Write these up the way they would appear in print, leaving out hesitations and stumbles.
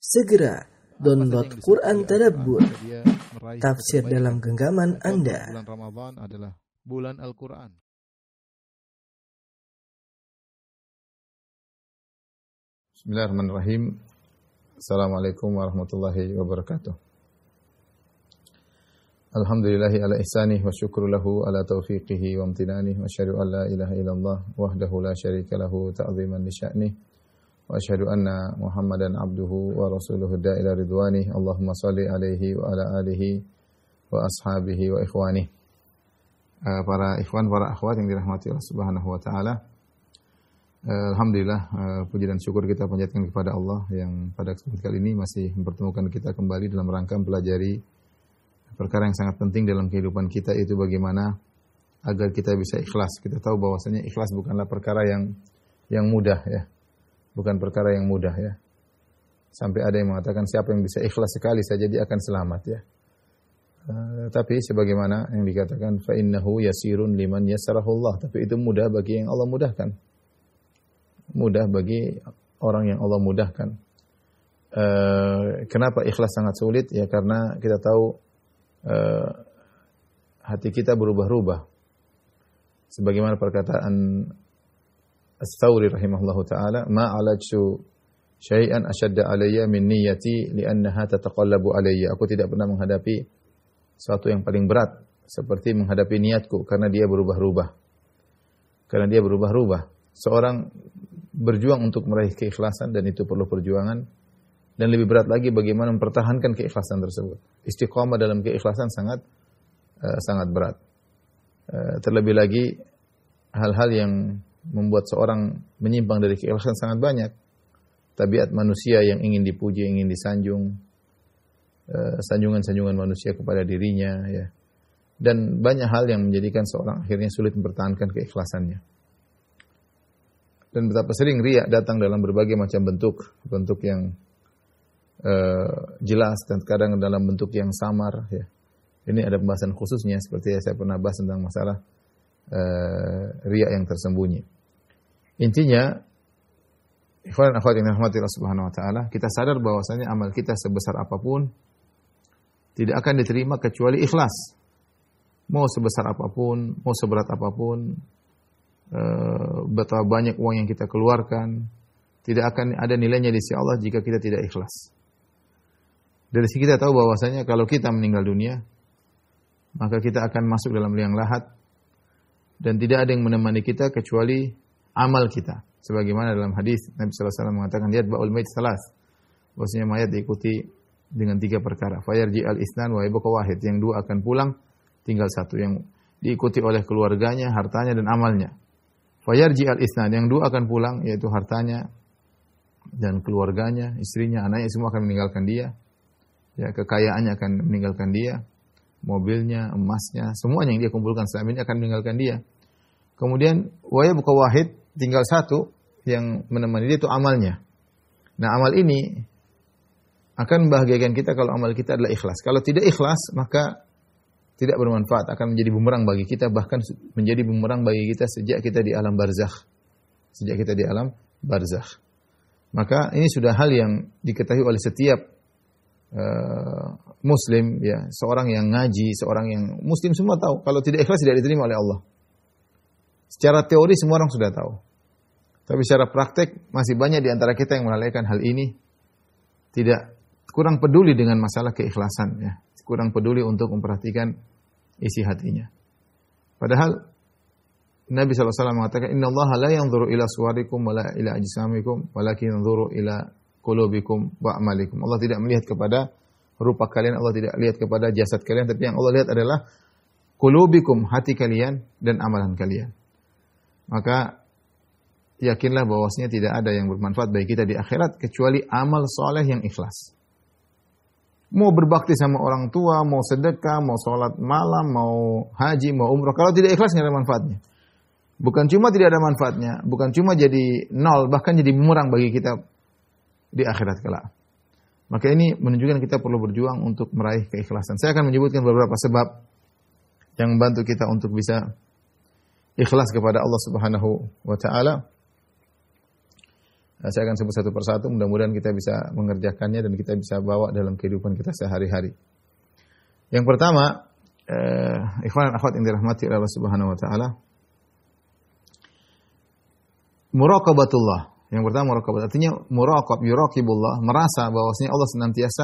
Segera download Quran Tadabbur, dia meraih tafsir kebaikan. dalam genggaman Anda. Bulan Ramadan adalah bulan Al-Quran. Bismillahirrahmanirrahim. Assalamualaikum warahmatullahi wabarakatuh. Alhamdulillahi ala ihsanih wa syukru lahu ala taufiqihi wa amtinanih wa asyhadu an la ilaha illallah wahdahu la syarika lahu ta'ziman li sya'nih wa asyhadu anna Muhammadan abduhu wa rasuluhu da'ila ridwanih. Allahumma salli alaihi wa ala alihi wa ashabihi wa ikhwanih. Para ikhwan, para akhwat yang dirahmati Allah Subhanahu wa taala. Alhamdulillah, puji dan syukur kita panjatkan kepada Allah yang pada kesempatan kali ini masih mempertemukan kita kembali dalam rangka mempelajari perkara yang sangat penting dalam kehidupan kita, itu bagaimana agar kita bisa ikhlas. Kita tahu bahwasanya ikhlas bukanlah perkara yang mudah ya. Bukan perkara yang mudah ya. Sampai ada yang mengatakan siapa yang bisa ikhlas sekali saja dia akan selamat ya. Tapi sebagaimana yang dikatakan fa innahu yasirun liman yassarahu Allah, tapi itu mudah bagi yang Allah mudahkan. Mudah bagi orang yang Allah mudahkan. Kenapa ikhlas sangat sulit? Ya karena kita tahu hati kita berubah-ubah. Sebagaimana perkataan Ats-Tsauri rahimahullahu taala, ma alajtu syai'an ashadda alayya min niyyati li'annaha tataqallabu alayya. Aku tidak pernah menghadapi sesuatu yang paling berat seperti menghadapi niatku, karena dia berubah-ubah. Karena dia berubah-ubah. Seorang berjuang untuk meraih keikhlasan dan itu perlu perjuangan. Dan lebih berat lagi bagaimana mempertahankan keikhlasan tersebut. Istiqamah dalam keikhlasan sangat berat. Terlebih lagi hal-hal yang membuat seorang menyimpang dari keikhlasan sangat banyak. Tabiat manusia yang ingin dipuji, ingin disanjung, sanjungan-sanjungan manusia kepada dirinya, ya. Dan banyak hal yang menjadikan seorang akhirnya sulit mempertahankan keikhlasannya. Dan betapa sering riya datang dalam berbagai macam bentuk yang jelas dan kadang dalam bentuk yang samar ya. Ini ada pembahasan khususnya seperti yang saya pernah bahas tentang masalah riya yang tersembunyi. Intinya ikhwan akhwat yang dirahmati Allah Subhanahu wa taala, kita sadar bahwasanya amal kita sebesar apapun tidak akan diterima kecuali ikhlas. Mau sebesar apapun, mau seberat apapun, betapa banyak uang yang kita keluarkan, tidak akan ada nilainya di sisi Allah jika kita tidak ikhlas. Dari sini kita tahu bahwasanya kalau kita meninggal dunia, maka kita akan masuk dalam liang lahat dan tidak ada yang menemani kita kecuali amal kita. Sebagaimana dalam hadis Nabi sallallahu alaihi wasallam mengatakan yatba'ul mayit salas. Bahwasanya mayat diikuti dengan 3 perkara. Fayarji al-isnan wa yabqa wahid. Yang 2 akan pulang, tinggal 1 yang diikuti oleh keluarganya, hartanya dan amalnya. Fayarji al-isnan, yang 2 akan pulang yaitu hartanya dan keluarganya, istrinya, anaknya semua akan meninggalkan dia. Ya, kekayaannya akan meninggalkan dia, mobilnya, emasnya, semuanya yang dia kumpulkan selama ini akan meninggalkan dia. Kemudian wa yabqa wahid, tinggal 1 yang menemani dia itu amalnya. Nah, amal ini akan membahagiakan kita kalau amal kita adalah ikhlas. Kalau tidak ikhlas, maka tidak bermanfaat, akan menjadi bumerang bagi kita, bahkan menjadi bumerang bagi kita sejak kita di alam barzakh. Sejak kita di alam barzakh. Maka ini sudah hal yang diketahui oleh setiap muslim ya, seorang yang ngaji, seorang yang muslim semua tahu kalau tidak ikhlas tidak diterima oleh Allah. Secara teori semua orang sudah tahu. Tapi secara praktek masih banyak di antara kita yang melalaikan hal ini, tidak kurang peduli dengan masalah keikhlasan ya. Kurang peduli untuk memperhatikan isi hatinya. Padahal Nabi SAW mengatakan innallaha la yanzuru ila suwarikum wala ila ajsamikum walakin yanzuru ila qulubikum wa amalikum. Allah tidak melihat kepada rupa kalian, Allah tidak lihat kepada jasad kalian, tapi yang Allah lihat adalah qulubikum, hati kalian dan amalan kalian. Maka yakinlah bahwasanya tidak ada yang bermanfaat bagi kita di akhirat kecuali amal soleh yang ikhlas. Mau berbakti sama orang tua, mau sedekah, mau sholat malam, mau haji, mau umrah, kalau tidak ikhlas tidak ada manfaatnya. Bukan cuma tidak ada manfaatnya, bukan cuma jadi nol, bahkan jadi bumerang bagi kita di akhirat kelak. Maka ini menunjukkan kita perlu berjuang untuk meraih keikhlasan. Saya akan menyebutkan beberapa sebab yang membantu kita untuk bisa ikhlas kepada Allah Subhanahu wa taala. Saya akan sebut satu persatu, mudah-mudahan kita bisa mengerjakannya dan kita bisa bawa dalam kehidupan kita sehari-hari. Yang pertama, ikhwan dan akhwat yang dirahmati Allah Subhanahu wa taala, muraqabatullah. Yang pertama muraqabat, artinya muraqab, yuraqibullah, merasa bahwasanya Allah senantiasa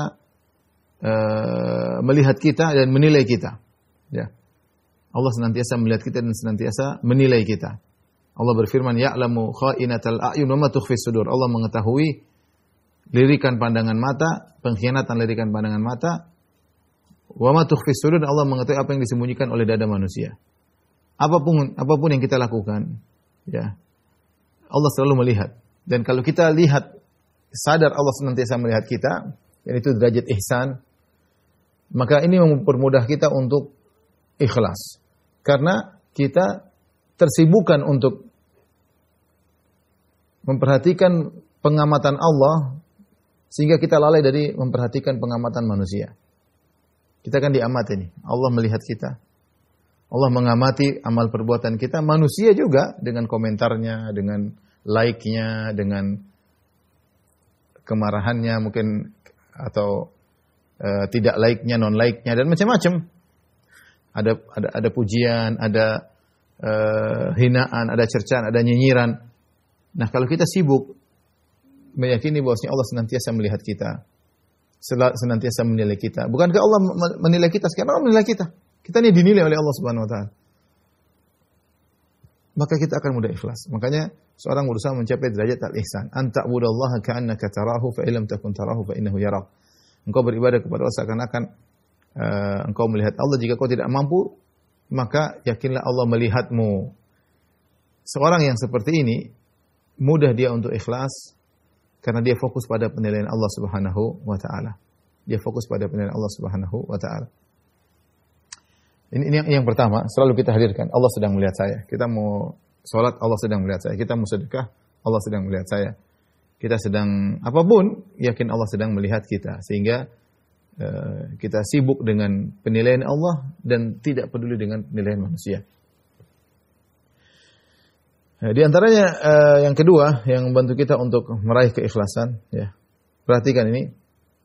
melihat kita dan menilai kita. Ya. Allah senantiasa melihat kita dan senantiasa menilai kita. Allah berfirman, ya'lamu kha'inatal a'yun wa ma tukhfi sudur. Allah mengetahui lirikan pandangan mata, pengkhianatan lirikan pandangan mata. Wa ma tukhfi sudur, Allah mengetahui apa yang disembunyikan oleh dada manusia. Apapun yang kita lakukan, ya. Allah selalu melihat. Dan kalau kita lihat, sadar Allah senantiasa melihat kita, dan itu derajat ihsan, maka ini mempermudah kita untuk ikhlas. Karena kita tersibukkan untuk memperhatikan pengamatan Allah, sehingga kita lalai dari memperhatikan pengamatan manusia. Kita kan diamati nih, Allah melihat kita. Allah mengamati amal perbuatan kita, manusia juga dengan komentarnya, dengan like-nya, dengan kemarahannya mungkin, atau tidak like-nya, non like-nya, dan macam-macam. Ada pujian, ada hinaan, ada cercaan, ada nyinyiran. Nah, kalau kita sibuk meyakini bahwasanya Allah senantiasa melihat kita, senantiasa menilai kita. Bukankah Allah menilai kita? Sekarang Allah menilai kita. Kita ini dinilai oleh Allah Subhanahu wa taala. Maka kita akan mudah ikhlas. Makanya seorang berusaha mencapai derajat al-ihsan. Anta ta'budallaha ka'annaka tarahu fa illam takun tarahu fa innahu yarak. Engkau beribadah kepada Allah seakan-akan engkau melihat Allah. Jika kau tidak mampu, maka yakinlah Allah melihatmu. Seorang yang seperti ini mudah dia untuk ikhlas karena dia fokus pada penilaian Allah Subhanahu wa taala. Dia fokus pada penilaian Allah Subhanahu wa taala. Ini yang pertama, selalu kita hadirkan, Allah sedang melihat saya. Kita mau sholat, Allah sedang melihat saya. Kita mau sedekah, Allah sedang melihat saya. Kita sedang apapun, yakin Allah sedang melihat kita. Sehingga kita sibuk dengan penilaian Allah dan tidak peduli dengan penilaian manusia. Di antaranya yang kedua, yang membantu kita untuk meraih keikhlasan, ya. Perhatikan ini.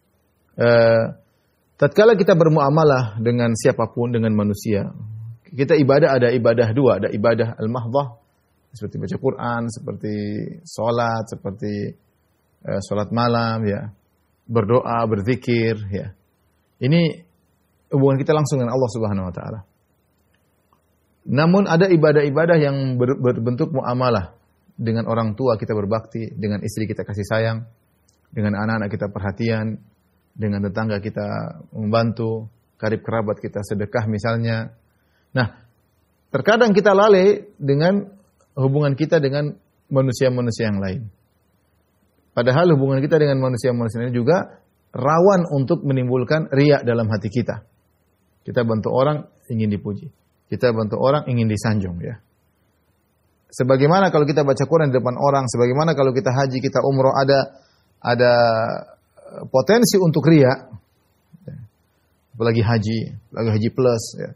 Tatkala kita bermuamalah dengan siapapun, dengan manusia, kita ibadah, ada ibadah dua, ada ibadah al-mahdhah, seperti baca Quran, seperti sholat, seperti sholat malam, ya, berdoa, berzikir, ya. Ini hubungan kita langsung dengan Allah Subhanahu wa taala. Namun ada ibadah-ibadah yang berbentuk muamalah. Dengan orang tua kita berbakti, dengan istri kita kasih sayang, dengan anak-anak kita perhatian, dengan tetangga kita membantu, karib kerabat kita sedekah misalnya. Nah, terkadang kita lalai dengan hubungan kita dengan manusia-manusia yang lain. Padahal hubungan kita dengan manusia-manusia lain juga rawan untuk menimbulkan riya dalam hati kita. Kita bantu orang ingin dipuji. Kita bantu orang ingin disanjung, ya. Sebagaimana kalau kita baca Quran di depan orang, sebagaimana kalau kita haji, kita umroh, ada potensi untuk riya, apalagi haji plus, ya,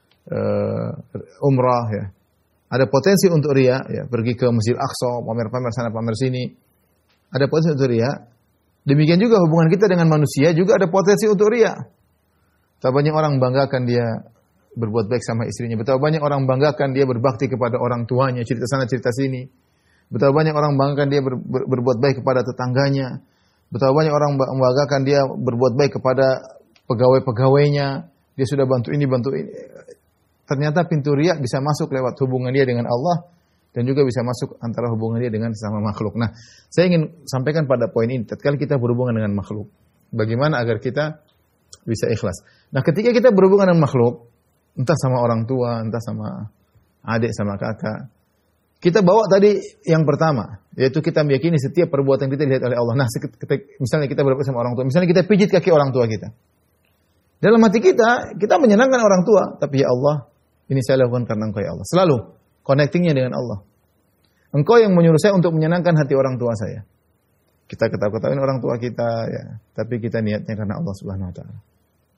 umrah, ya, ada potensi untuk riya, ya, pergi ke Masjid Aqsa, pamer-pamer sana, pamer sini, ada potensi untuk riya. Demikian juga hubungan kita dengan manusia juga ada potensi untuk riya. Betapa banyak orang banggakan dia berbuat baik sama istrinya, betapa banyak orang banggakan dia berbakti kepada orang tuanya, cerita sana cerita sini, betapa banyak orang banggakan dia berbuat baik kepada tetangganya. Betapa banyak orang membanggakan dia berbuat baik kepada pegawai-pegawainya. Dia sudah bantu ini, bantu ini. Ternyata pintu riya bisa masuk lewat hubungan dia dengan Allah. Dan juga bisa masuk antara hubungan dia dengan sesama makhluk. Nah, saya ingin sampaikan pada poin ini. Tatkala kita berhubungan dengan makhluk, bagaimana agar kita bisa ikhlas. Nah, ketika kita berhubungan dengan makhluk, entah sama orang tua, entah sama adik, sama kakak, kita bawa tadi yang pertama, yaitu kita meyakini setiap perbuatan kita dilihat oleh Allah. Nah, misalnya kita berbuat sama orang tua, misalnya kita pijit kaki orang tua kita. Dalam hati kita menyenangkan orang tua, tapi ya Allah, ini saya lakukan karena Engkau ya Allah. Selalu connectingnya dengan Allah. Engkau yang menyuruh saya untuk menyenangkan hati orang tua saya. Kita ketawa-ketawain orang tua kita, ya, tapi kita niatnya karena Allah Subhanahu wa taala.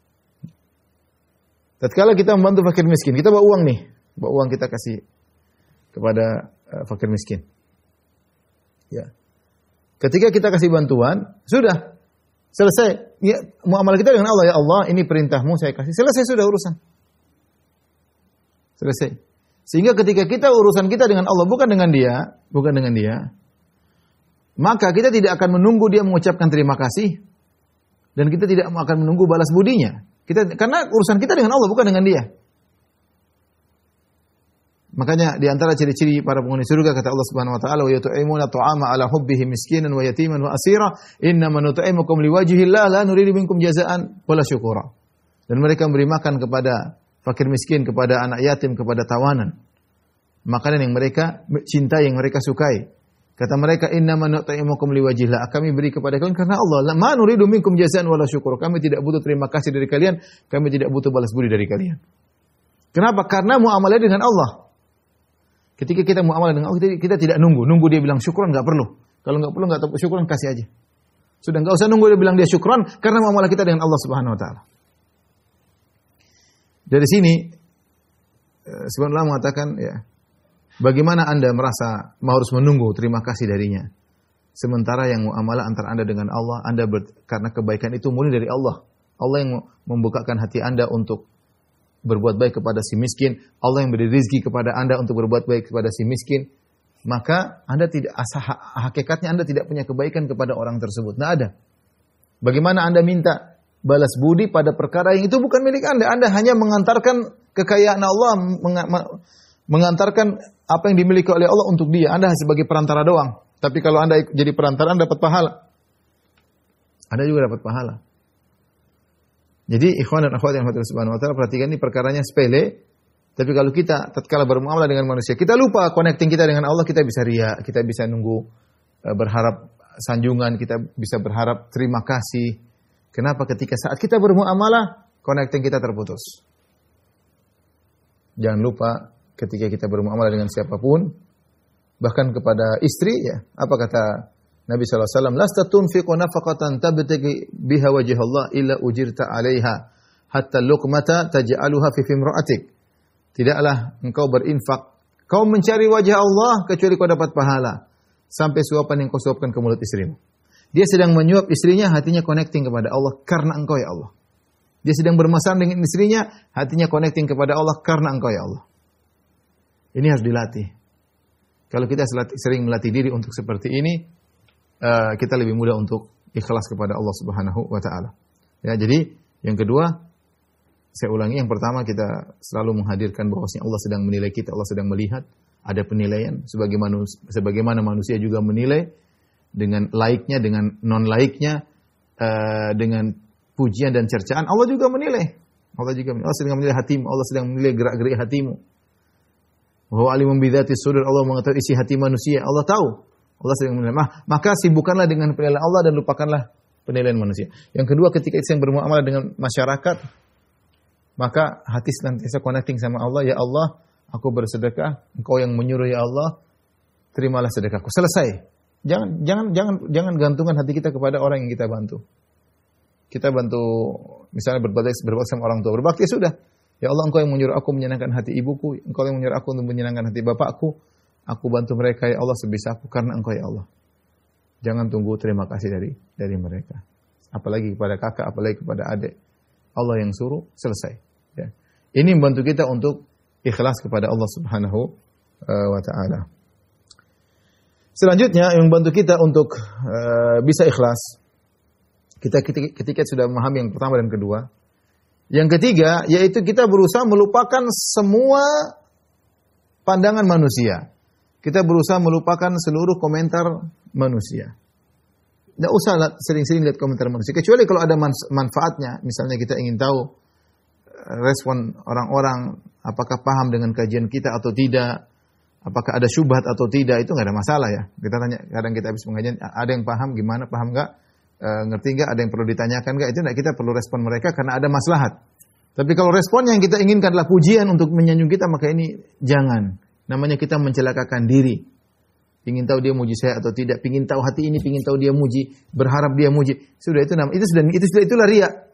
Tatkala kita membantu fakir miskin, kita bawa uang nih, bawa uang kita kasih kepada fakir miskin. Ya. Ketika kita kasih bantuan, sudah selesai. Ya, muamalah kita dengan Allah, ya Allah, ini perintahmu saya kasih. Selesai sudah urusan. Selesai. Sehingga ketika kita urusan kita dengan Allah bukan dengan dia, maka kita tidak akan menunggu dia mengucapkan terima kasih dan kita tidak akan menunggu balas budinya. Karena urusan kita dengan Allah bukan dengan dia. Makanya di antara ciri-ciri para penghuni surga kata Allah Subhanahu wa taala, "Wa yut'imuna ta'ama 'ala hubbihi miskinan wa yatiman wa asira, innama nut'imukum liwajhillah la nuridu minkum jazaan wala syukura." Dan mereka memberi makan kepada fakir miskin, kepada anak yatim, kepada tawanan. Makanan yang mereka cintai, yang mereka sukai. Kata mereka, "Innama nut'imukum liwajhillah." Kami beri kepada kalian karena Allah. Ma nuridu minkum jazaan wala syukura. Kami tidak butuh terima kasih dari kalian, kami tidak butuh balas budi dari kalian. Kenapa? Karena muamalah dengan Allah. Ketika kita muamalah dengan Allah, kita tidak nunggu dia bilang syukran, nggak perlu. Kalau nggak perlu, nggak tahu syukran, kasih aja. Sudah nggak usah nunggu dia bilang dia syukran, karena muamalah kita dengan Allah Subhanahu Wa Taala. Dari sini, sebenarnya mengatakan, ya, bagaimana Anda merasa harus menunggu terima kasih darinya, sementara yang muamalah antara Anda dengan Allah, karena kebaikan itu murni dari Allah. Allah yang membukakan hati Anda untuk berbuat baik kepada si miskin, Allah yang beri rezeki kepada Anda untuk berbuat baik kepada si miskin, maka Anda tidak hakikatnya Anda tidak punya kebaikan kepada orang tersebut. Tidak ada. Bagaimana Anda minta balas budi pada perkara yang itu bukan milik Anda? Anda hanya mengantarkan kekayaan Allah, mengantarkan apa yang dimiliki oleh Allah untuk dia. Anda sebagai perantara doang. Tapi kalau Anda jadi perantara, Anda dapat pahala. Anda juga dapat pahala. Jadi ikhwan dan akhwat yang dirahmati Allah Subhanahu wa taala, perhatikan ini perkaranya sepele, tapi kalau kita tatkala bermuamalah dengan manusia, kita lupa connecting kita dengan Allah, kita bisa riya, kita bisa nunggu berharap sanjungan, kita bisa berharap terima kasih. Kenapa? Ketika saat kita bermuamalah, connecting kita terputus. Jangan lupa ketika kita bermuamalah dengan siapapun, bahkan kepada istri, ya, apa kata Nabi SAW, "Lasta tunfiqu nafaqatan tabtaghi biha wajh Allah illa ujirta 'alaiha hatta luqmata taj'aluha fi fimra'atik." Tidaklah engkau berinfak, kau mencari wajah Allah kecuali kau dapat pahala sampai suapan yang kau suapkan ke mulut istrimu. Dia sedang menyuap istrinya, hatinya connecting kepada Allah karena engkau ya Allah. Dia sedang bermasalah dengan istrinya, hatinya connecting kepada Allah karena engkau ya Allah. Ini harus dilatih. Kalau kita sering melatih diri untuk seperti ini, kita lebih mudah untuk ikhlas kepada Allah Subhanahu wa taala. Ya, jadi yang kedua, saya ulangi, yang pertama kita selalu menghadirkan bahwasanya Allah sedang menilai kita, Allah sedang melihat, ada penilaian sebagaimana manusia juga menilai dengan laiknya, dengan non laiknya, dengan pujian dan cercaan, Allah juga menilai. Allah sedang menilai hatimu, Allah sedang menilai gerak-gerik hatimu. Wa alimun bidzati sudur, Allah mengetahui isi hati manusia, Allah tahu. Allah sedang menilai. Maka sibukkanlah dengan penilaian Allah dan lupakanlah penilaian manusia. Yang kedua, ketika kita bermuamalah dengan masyarakat, maka hati senantiasa connecting sama Allah. Ya Allah, aku bersedekah, Engkau yang menyuruh ya Allah, terimalah sedekahku. Selesai. Jangan gantungkan hati kita kepada orang yang kita bantu. Kita bantu, misalnya berbakti sama orang tua, berbakti sudah. Ya Allah, Engkau yang menyuruh aku menyenangkan hati ibuku, Engkau yang menyuruh aku untuk menyenangkan hati bapakku. Aku bantu mereka ya Allah sebisa aku karena Engkau ya Allah. Jangan tunggu terima kasih dari mereka. Apalagi kepada kakak, apalagi kepada adik. Allah yang suruh, selesai. Ya. Ini membantu kita untuk ikhlas kepada Allah Subhanahu wa taala. Selanjutnya yang membantu kita untuk bisa ikhlas, ketika sudah memahami yang pertama dan kedua. Yang ketiga yaitu kita berusaha melupakan semua pandangan manusia. Kita berusaha melupakan seluruh komentar manusia. Tidak usah sering-sering lihat komentar manusia. Kecuali kalau ada manfaatnya. Misalnya kita ingin tahu respon orang-orang, apakah paham dengan kajian kita atau tidak. Apakah ada syubhat atau tidak. Itu nggak ada masalah ya. Kita tanya, kadang kita habis pengajian, ada yang paham gimana, paham nggak? Ngerti nggak? Ada yang perlu ditanyakan nggak? Itu nggak, kita perlu respon mereka karena ada maslahat. Tapi kalau respon yang kita inginkan adalah pujian untuk menyanjung kita, maka ini jangan. Namanya kita mencelakakan diri. Pingin tahu dia muji saya atau tidak, pingin tahu hati ini, pingin tahu dia muji, berharap dia muji. Sudah itu itulah riya.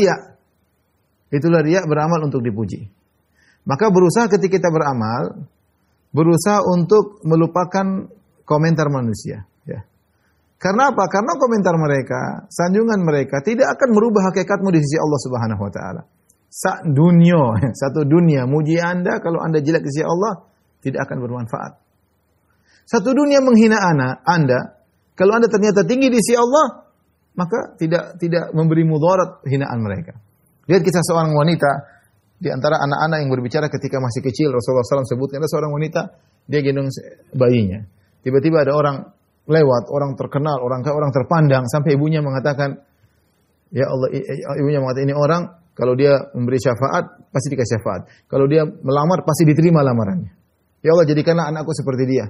Itulah riya beramal untuk dipuji. Maka berusaha ketika kita beramal, berusaha untuk melupakan komentar manusia, ya. Karena apa? Karena komentar mereka, sanjungan mereka tidak akan merubah hakikatmu di sisi Allah Subhanahu wa taala. Satu dunia muji Anda, kalau Anda jelek di sisi Allah tidak akan bermanfaat. Satu dunia menghina Anda, kalau Anda ternyata tinggi di sisi Allah, maka tidak memberi mudarat hinaan mereka. Lihat kisah seorang wanita di antara anak-anak yang berbicara ketika masih kecil. Rasulullah SAW sebutkan ada seorang wanita, dia gendong bayinya. Tiba-tiba ada orang lewat, orang terkenal, orang terpandang, sampai ibunya mengatakan, ya Allah, ibunya mengatakan ini orang kalau dia memberi syafaat pasti dikasih syafaat. Kalau dia melamar pasti diterima lamarannya. Ya Allah, jadikanlah anakku seperti dia.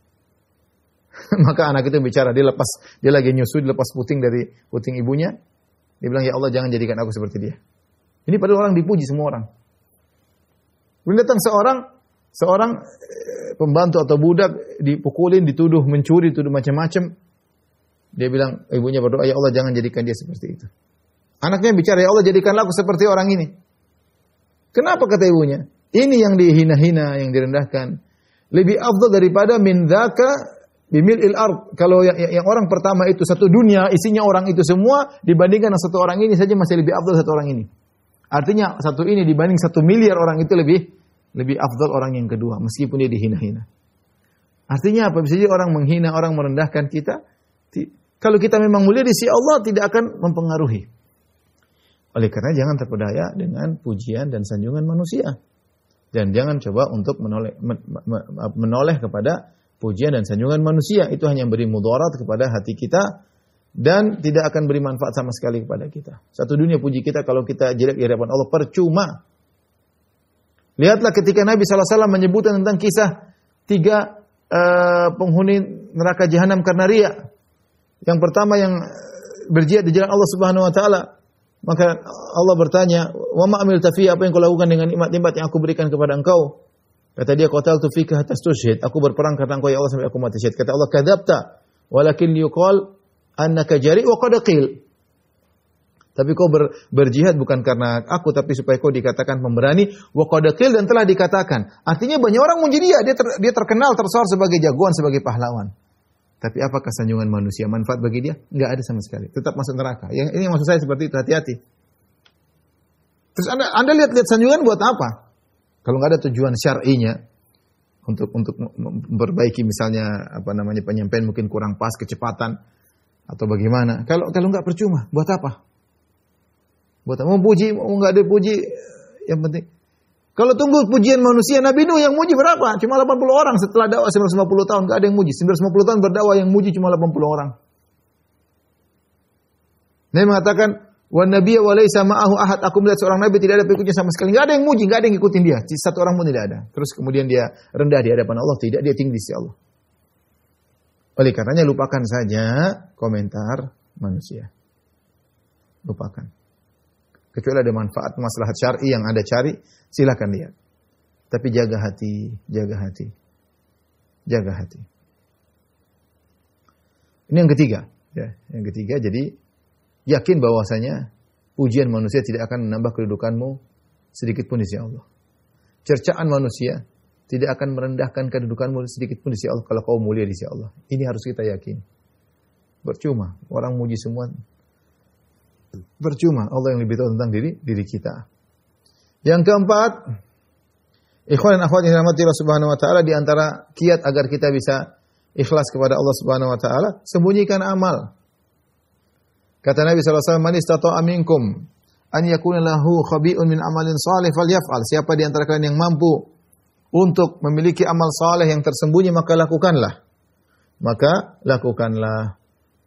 Maka anak itu bicara, dia lagi nyusu, dia lepas puting dari puting ibunya. Dia bilang, ya Allah, jangan jadikan aku seperti dia. Ini padahal orang dipuji semua orang. Kemudian datang seorang pembantu atau budak dipukulin, dituduh mencuri, dituduh macam-macam. Dia bilang, ibunya berdoa, ya Allah, jangan jadikan dia seperti itu. Anaknya bicara, ya Allah, jadikanlah aku seperti orang ini. Kenapa kata ibunya? Ini yang dihina-hina, yang direndahkan. Lebih afdal daripada min dzaka bimil'il ard. Kalau yang orang pertama itu satu dunia, isinya orang itu semua, dibandingkan satu orang ini saja masih lebih afdal satu orang ini. Artinya satu ini dibanding 1 miliar orang itu lebih afdal orang yang kedua, meskipun dia dihina-hina. Artinya apa? Bisa jadi orang menghina, orang merendahkan kita. Kalau kita memang mulia di sisi Allah, tidak akan mempengaruhi. Oleh karena jangan terpedaya dengan pujian dan sanjungan manusia. Dan jangan coba untuk menoleh kepada pujian dan sanjungan manusia. Itu hanya beri mudarat kepada hati kita dan tidak akan beri manfaat sama sekali kepada kita. Satu dunia puji kita, kalau kita jelek di hadapan Allah, percuma. Lihatlah ketika Nabi SAW menyebutkan tentang kisah 3 penghuni neraka jahanam karena riya. Yang pertama yang berjihad di jalan Allah Subhanahu wa taala. Maka Allah bertanya, "Wa ma amilta fi, apa yang kau lakukan dengan nikmat-nikmat yang aku berikan kepada engkau?" Kata dia, "Qataltu fika hatta tushhid." Aku berperang karena engkau ya Allah sampai aku mati syahid. Kata Allah, "Kadzabta, walakin yuqal annaka jari' wa qad qil." Tapi kau berjihad bukan karena aku, tapi supaya kau dikatakan pemberani, wa qad qil, dan telah dikatakan. Artinya banyak orang muji dia terkenal, tersohor sebagai jagoan, sebagai pahlawan. Tapi apakah sanjungan manusia manfaat bagi dia? Enggak ada sama sekali. Tetap masuk neraka. Ini maksud saya seperti itu, hati-hati. Terus Anda lihat sanjungan buat apa? Kalau enggak ada tujuan syar'inya untuk memperbaiki misalnya penyampaian mungkin kurang pas, kecepatan atau bagaimana. Kalau enggak percuma, buat apa? Buat apa? Mau puji, mau enggak dipuji, yang penting. Kalau tunggu pujian manusia, Nabi Nuh yang muji berapa? Cuma 80 orang setelah dakwah 950 tahun. Enggak ada yang muji. 950 tahun berdakwah yang muji cuma 80 orang. Nabi mengatakan, "Wan nabiyya wa laisa ma'ahu ahad." Aku melihat seorang nabi tidak ada pengikutnya sama sekali. Enggak ada yang muji, enggak ada yang ngikutin dia. Satu orang pun tidak ada. Terus kemudian dia rendah di hadapan Allah, tidak, dia tinggi di sisi Allah. Oleh karenanya lupakan saja komentar manusia. Lupakan. Kecuali ada manfaat maslahat syar'i yang Anda cari, silakan lihat. Tapi jaga hati, jaga hati. Jaga hati. Ini yang ketiga, ya. Yang ketiga, jadi yakin bahwasanya pujian manusia tidak akan menambah kedudukanmu sedikit pun di sisi Allah. Cercaan manusia tidak akan merendahkan kedudukanmu sedikit pun di sisi Allah kalau kau mulia di sisi Allah. Ini harus kita yakin. Percuma orang muji semua. Percuma, Allah yang lebih tahu tentang diri kita. Yang keempat, ikhwan dan akhwat yang dirahmati Allah Subhanahu wa taala, di antara kiat agar kita bisa ikhlas kepada Allah Subhanahu wa taala, sembunyikan amal. Kata Nabi sallallahu alaihi wasallam, "Man istata'a minkum an yakuna lahu khabi'un min amalin salih falyaf'al." Siapa di antara kalian yang mampu untuk memiliki amal saleh yang tersembunyi, maka lakukanlah. Maka lakukanlah.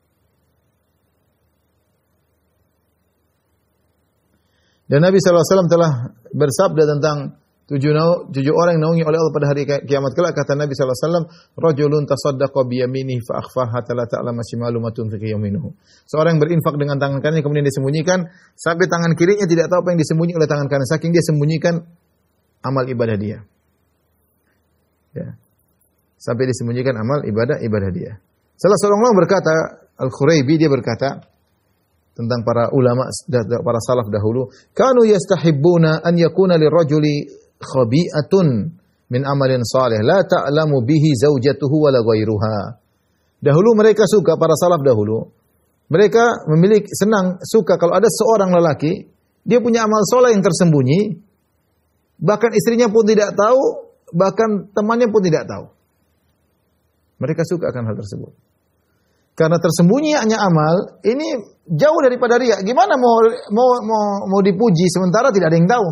Dan Nabi SAW telah bersabda tentang 7 orang yang naungi oleh Allah pada hari kiamat kelak. Kata Nabi SAW, "Rajulun tasaddaqa biyaminihi fa akhfaha hatta la ta'lama shimalu ma tunfiqu yaminuhu." Seorang yang berinfak dengan tangan kanan kemudian disembunyikan sampai tangan kirinya tidak tahu apa yang disembunyikan oleh tangan kanan, saking dia sembunyikan amal ibadah dia. Ya. Sampai disembunyikan amal ibadah dia. Salah seorang ulama berkata, Al-Khuraibi, dia berkata tentang para ulama, para salaf dahulu, kanu yastahibbuna an yakuna lirajuli khabi'atun min amalin salih la ta'lamu bihi zaujatuhu wala ghairuha. Dahulu mereka suka, para salaf dahulu, mereka suka kalau ada seorang lelaki, dia punya amal soleh yang tersembunyi, bahkan istrinya pun tidak tahu, bahkan temannya pun tidak tahu. Mereka suka akan hal tersebut. Karena tersembunyi hanya amal, ini jauh daripada riya. Gimana mau dipuji sementara tidak ada yang tahu?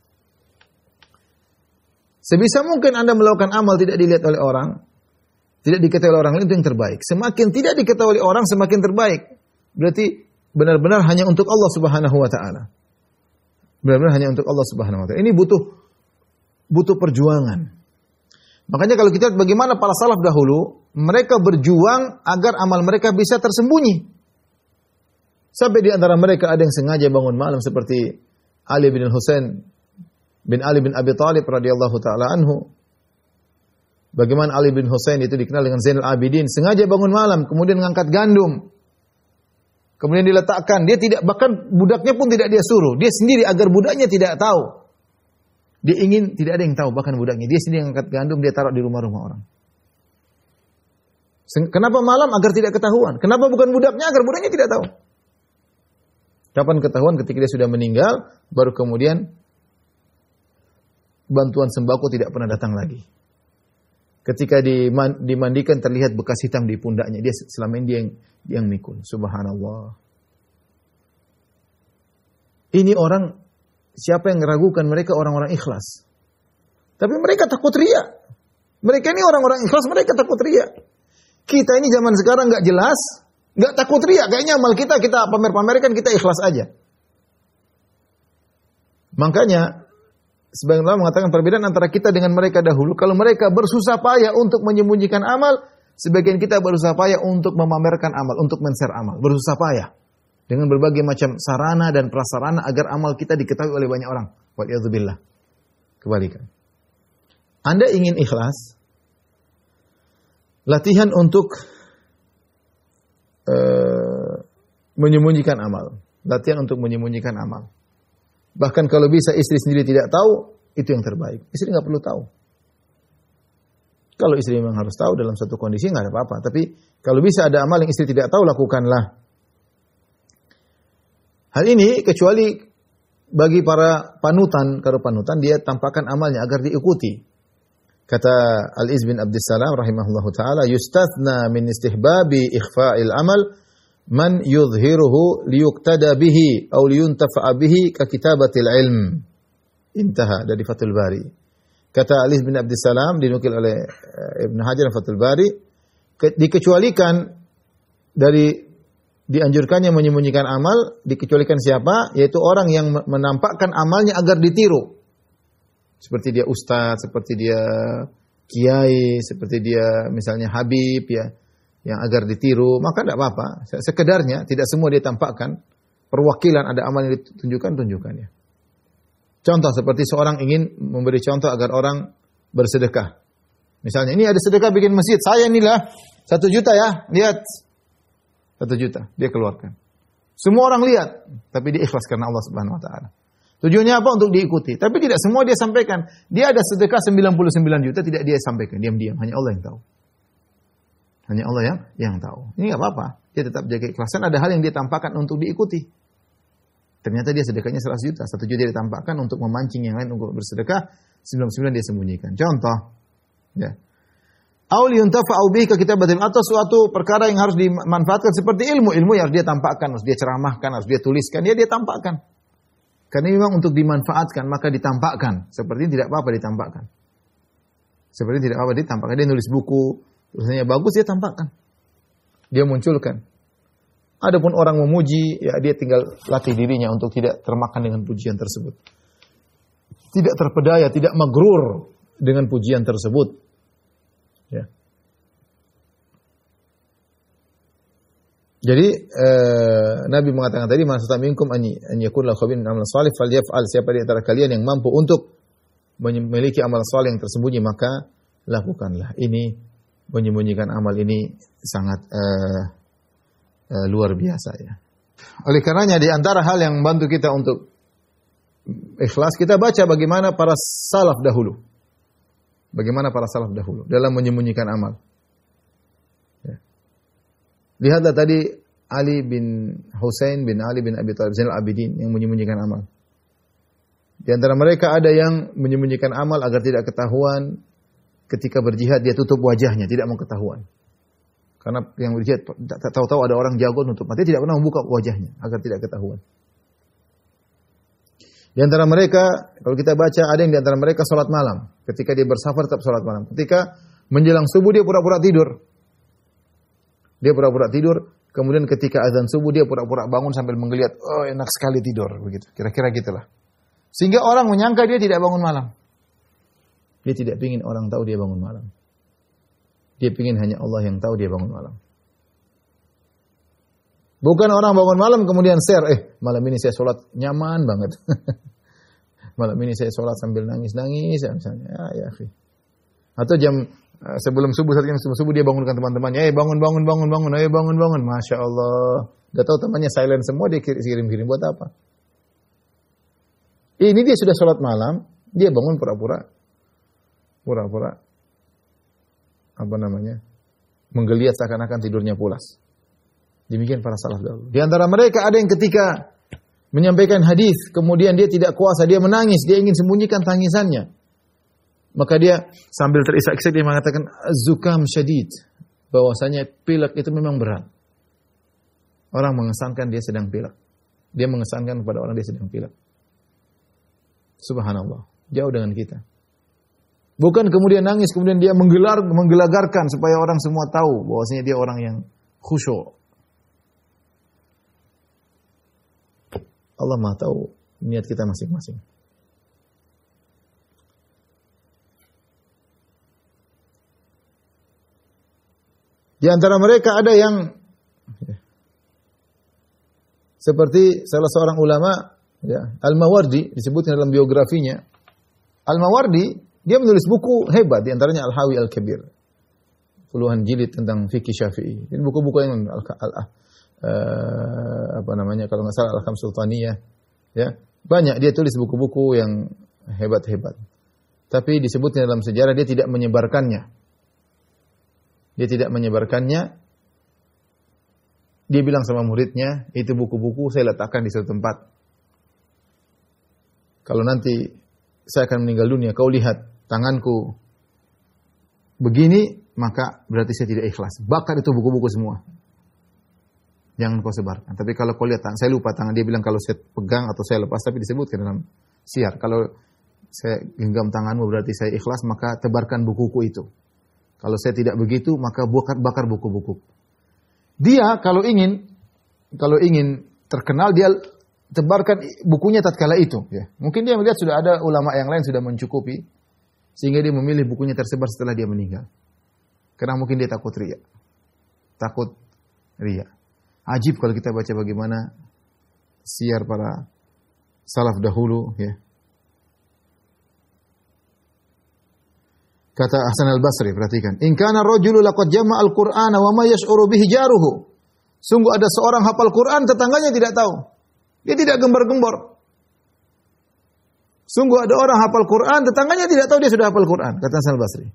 Sebisa mungkin Anda melakukan amal tidak dilihat oleh orang, tidak diketahui oleh orang lain, itu yang terbaik. Semakin tidak diketahui oleh orang, semakin terbaik. Berarti benar-benar hanya untuk Allah Subhanahu wa taala. Benar-benar hanya untuk Allah Subhanahu wa taala. Ini butuh perjuangan. Makanya kalau kita lihat bagaimana para salaf dahulu, mereka berjuang agar amal mereka bisa tersembunyi. Sampai di antara mereka ada yang sengaja bangun malam seperti Ali bin Husain bin Ali bin Abi Thalib radhiyallahu taala anhu. Bagaimana Ali bin Husain itu dikenal dengan Zainal Abidin, sengaja bangun malam kemudian mengangkat gandum. Kemudian diletakkan, dia tidak, bahkan budaknya pun tidak dia suruh, dia sendiri agar budaknya tidak tahu. Dia ingin tidak ada yang tahu bahkan budaknya. Dia sendiri mengangkat gandum, dia taruh di rumah-rumah orang. Kenapa malam? Agar tidak ketahuan. Kenapa bukan budaknya? Agar budaknya tidak tahu. Kapan ketahuan? Ketika dia sudah meninggal, baru kemudian bantuan sembako tidak pernah datang lagi. Ketika dimandikan terlihat bekas hitam di pundaknya. Dia selama ini dia yang mikul. Subhanallah. Ini orang, siapa yang meragukan mereka orang-orang ikhlas. Tapi mereka takut riya. Mereka ini orang-orang ikhlas, mereka takut riya. Kita ini zaman sekarang nggak jelas, nggak takut riya. Kayaknya amal kita pamer-pamerkan, kita ikhlas aja. Makanya sebagian ulama mengatakan perbedaan antara kita dengan mereka dahulu. Kalau mereka bersusah payah untuk menyembunyikan amal, sebagian kita berusaha payah untuk memamerkan amal, untuk men-share amal. Bersusah payah dengan berbagai macam sarana dan prasarana agar amal kita diketahui oleh banyak orang. Wa'iyadzubillah. Kebalikan. Anda ingin ikhlas, latihan untuk menyembunyikan amal. Latihan untuk menyembunyikan amal. Bahkan kalau bisa istri sendiri tidak tahu, itu yang terbaik. Istri nggak perlu tahu. Kalau istri memang harus tahu dalam satu kondisi nggak ada apa-apa. Tapi kalau bisa ada amal yang istri tidak tahu, lakukanlah. Hal ini kecuali bagi para panutan. Kalau panutan dia tampakkan amalnya agar diikuti. Kata Al-Iz bin Abdissalam rahimahullahu ta'ala, yustathna min istihbabi ikhfa'il amal man yudhiruhu liyuktada bihi atau liyuntafa'a bihi ka kitabatil ilm. Intaha dari Fathul Bari. Kata Al-Iz bin Abdissalam, dinukil oleh Ibn Hajar Fathul Bari, dikecualikan dari dianjurkannya menyembunyikan amal, dikecualikan siapa? Yaitu orang yang menampakkan amalnya agar ditiru. Seperti dia ustaz, seperti dia kiai, seperti dia misalnya habib ya, yang agar ditiru, maka tidak apa-apa. Sekedarnya, tidak semua dia tampakkan. Perwakilan ada amal yang tunjukkan ya. Contoh seperti seorang ingin memberi contoh agar orang bersedekah. Misalnya, ini ada sedekah bikin masjid, saya inilah 1 juta ya, lihat. 1 juta, dia keluarkan. Semua orang lihat, tapi dia ikhlas karena Allah Subhanahu wa taala. Tujuannya apa? Untuk diikuti. Tapi tidak semua dia sampaikan. Dia ada sedekah 99 juta, tidak dia sampaikan. Diam-diam. Hanya Allah yang tahu. Hanya Allah yang tahu. Ini nggak apa-apa. Dia tetap jaga ikhlasan. Ada hal yang dia tampakkan untuk diikuti. Ternyata dia sedekahnya 100 juta. 1 juta dia ditampakkan untuk memancing yang lain untuk bersedekah. 99 dia sembunyikan. Contoh. Ya. Auli yuntafa'u bihi ka kitabatin, atau suatu perkara yang harus dimanfaatkan seperti ilmu yang harus dia tampakkan, harus dia ceramahkan, harus dia tuliskan, dia tampakkan. Karena memang untuk dimanfaatkan maka ditampakkan. Seperti tidak apa-apa ditampakkan. Seperti tidak apa-apa ditampakkan. Dia nulis buku, tulisannya bagus, dia tampakkan. Dia munculkan. Adapun orang memuji, ya dia tinggal latih dirinya untuk tidak termakan dengan pujian tersebut. Tidak terpedaya, tidak magrur dengan pujian tersebut. Ya. Jadi Nabi mengatakan tadi, man sata minkum an yakun lahu khabirun amal salih falyaf'al. Siapa di antara kalian yang mampu untuk memiliki amal saleh yang tersembunyi, maka lakukanlah. Ini menyembunyikan amal ini sangat luar biasa ya. Oleh karenanya di antara hal yang membantu kita untuk ikhlas, kita baca bagaimana para salaf dahulu. Bagaimana para salaf dahulu dalam menyembunyikan amal. Ya. Lihatlah tadi Ali bin Husain bin Ali bin Abi Thalib Zainal Abidin yang menyembunyikan amal. Di antara mereka ada yang menyembunyikan amal agar tidak ketahuan. Ketika berjihad dia tutup wajahnya, tidak mau ketahuan. Karena yang berjihad tahu-tahu ada orang jago nutup mata, tidak pernah membuka wajahnya agar tidak ketahuan. Di antara mereka, kalau kita baca, ada yang di antara mereka salat malam. Ketika dia bersafar tetap salat malam. Ketika menjelang subuh dia pura-pura tidur. Dia pura-pura tidur, kemudian ketika azan subuh dia pura-pura bangun sambil menggeliat, oh enak sekali tidur, begitu. Kira-kira gitulah. Sehingga orang menyangka dia tidak bangun malam. Dia tidak ingin orang tahu dia bangun malam. Dia ingin hanya Allah yang tahu dia bangun malam. Bukan orang bangun malam kemudian share, malam ini saya sholat nyaman banget. Malam ini saya sholat sambil nangis-nangis, misalnya. Ya, akhi. Atau jam sebelum subuh, satu jam sebelum subuh dia bangunkan teman-temannya, bangun, ayo bangun. Masya Allah. Udah tahu temannya silent semua, dia kirim-kirim buat apa? Ini dia sudah sholat malam, dia bangun pura-pura menggeliat seakan-akan tidurnya pulas. Demikian para salaf dahulu. Di antara mereka ada yang ketika menyampaikan hadis, kemudian dia tidak kuasa, dia menangis, dia ingin sembunyikan tangisannya. Maka dia sambil terisak-isak dia mengatakan zukam syadid, bahwasanya pilek itu memang berat. Orang mengesankan dia sedang pilek. Dia mengesankan kepada orang dia sedang pilek. Subhanallah, jauh dengan kita. Bukan kemudian nangis, kemudian dia menggelagarkan supaya orang semua tahu bahwasanya dia orang yang khusyuk. Allah Maha tahu niat kita masing-masing. Di antara mereka ada yang seperti salah seorang ulama, Al-Mawardi, disebutkan dalam biografinya. Al-Mawardi, dia menulis buku hebat, di antaranya Al-Hawi Al-Kabir. Puluhan jilid tentang fikih Syafi'i. Ini buku-buku yang kalau nggak salah Al-Kham Sultaniyah. Ya, banyak dia tulis buku-buku yang hebat-hebat. Tapi disebutnya dalam sejarah dia tidak menyebarkannya. Dia bilang sama muridnya, itu buku-buku saya letakkan di suatu tempat. Kalau nanti saya akan meninggal dunia, kau lihat tanganku begini, maka berarti saya tidak ikhlas. Bakar itu buku-buku semua. Jangan kau sebarkan. Tapi kalau kau lihat tangan, saya lupa tangan, dia bilang kalau saya pegang atau saya lepas, tapi disebutkan dalam syiar. Kalau saya genggam tanganmu berarti saya ikhlas, maka tebarkan bukuku itu. Kalau saya tidak begitu, maka bakar buku-buku. Dia kalau ingin terkenal, dia tebarkan bukunya tatkala itu. Ya. Mungkin dia melihat sudah ada ulama yang lain sudah mencukupi, sehingga dia memilih bukunya tersebar setelah dia meninggal. Karena mungkin dia takut riya. Ajib kalau kita baca bagaimana syiar para salaf dahulu. Ya. Kata Hasan al-Basri, perhatikan. In kana rajulu laqad jama'a al-Qur'ana wa ma yash'uru bihi jaruhu. Sungguh ada seorang hafal Quran, tetangganya tidak tahu. Dia tidak gembar-gembor. Sungguh ada orang hafal Quran, tetangganya tidak tahu dia sudah hafal Quran, kata Hasan al-Basri.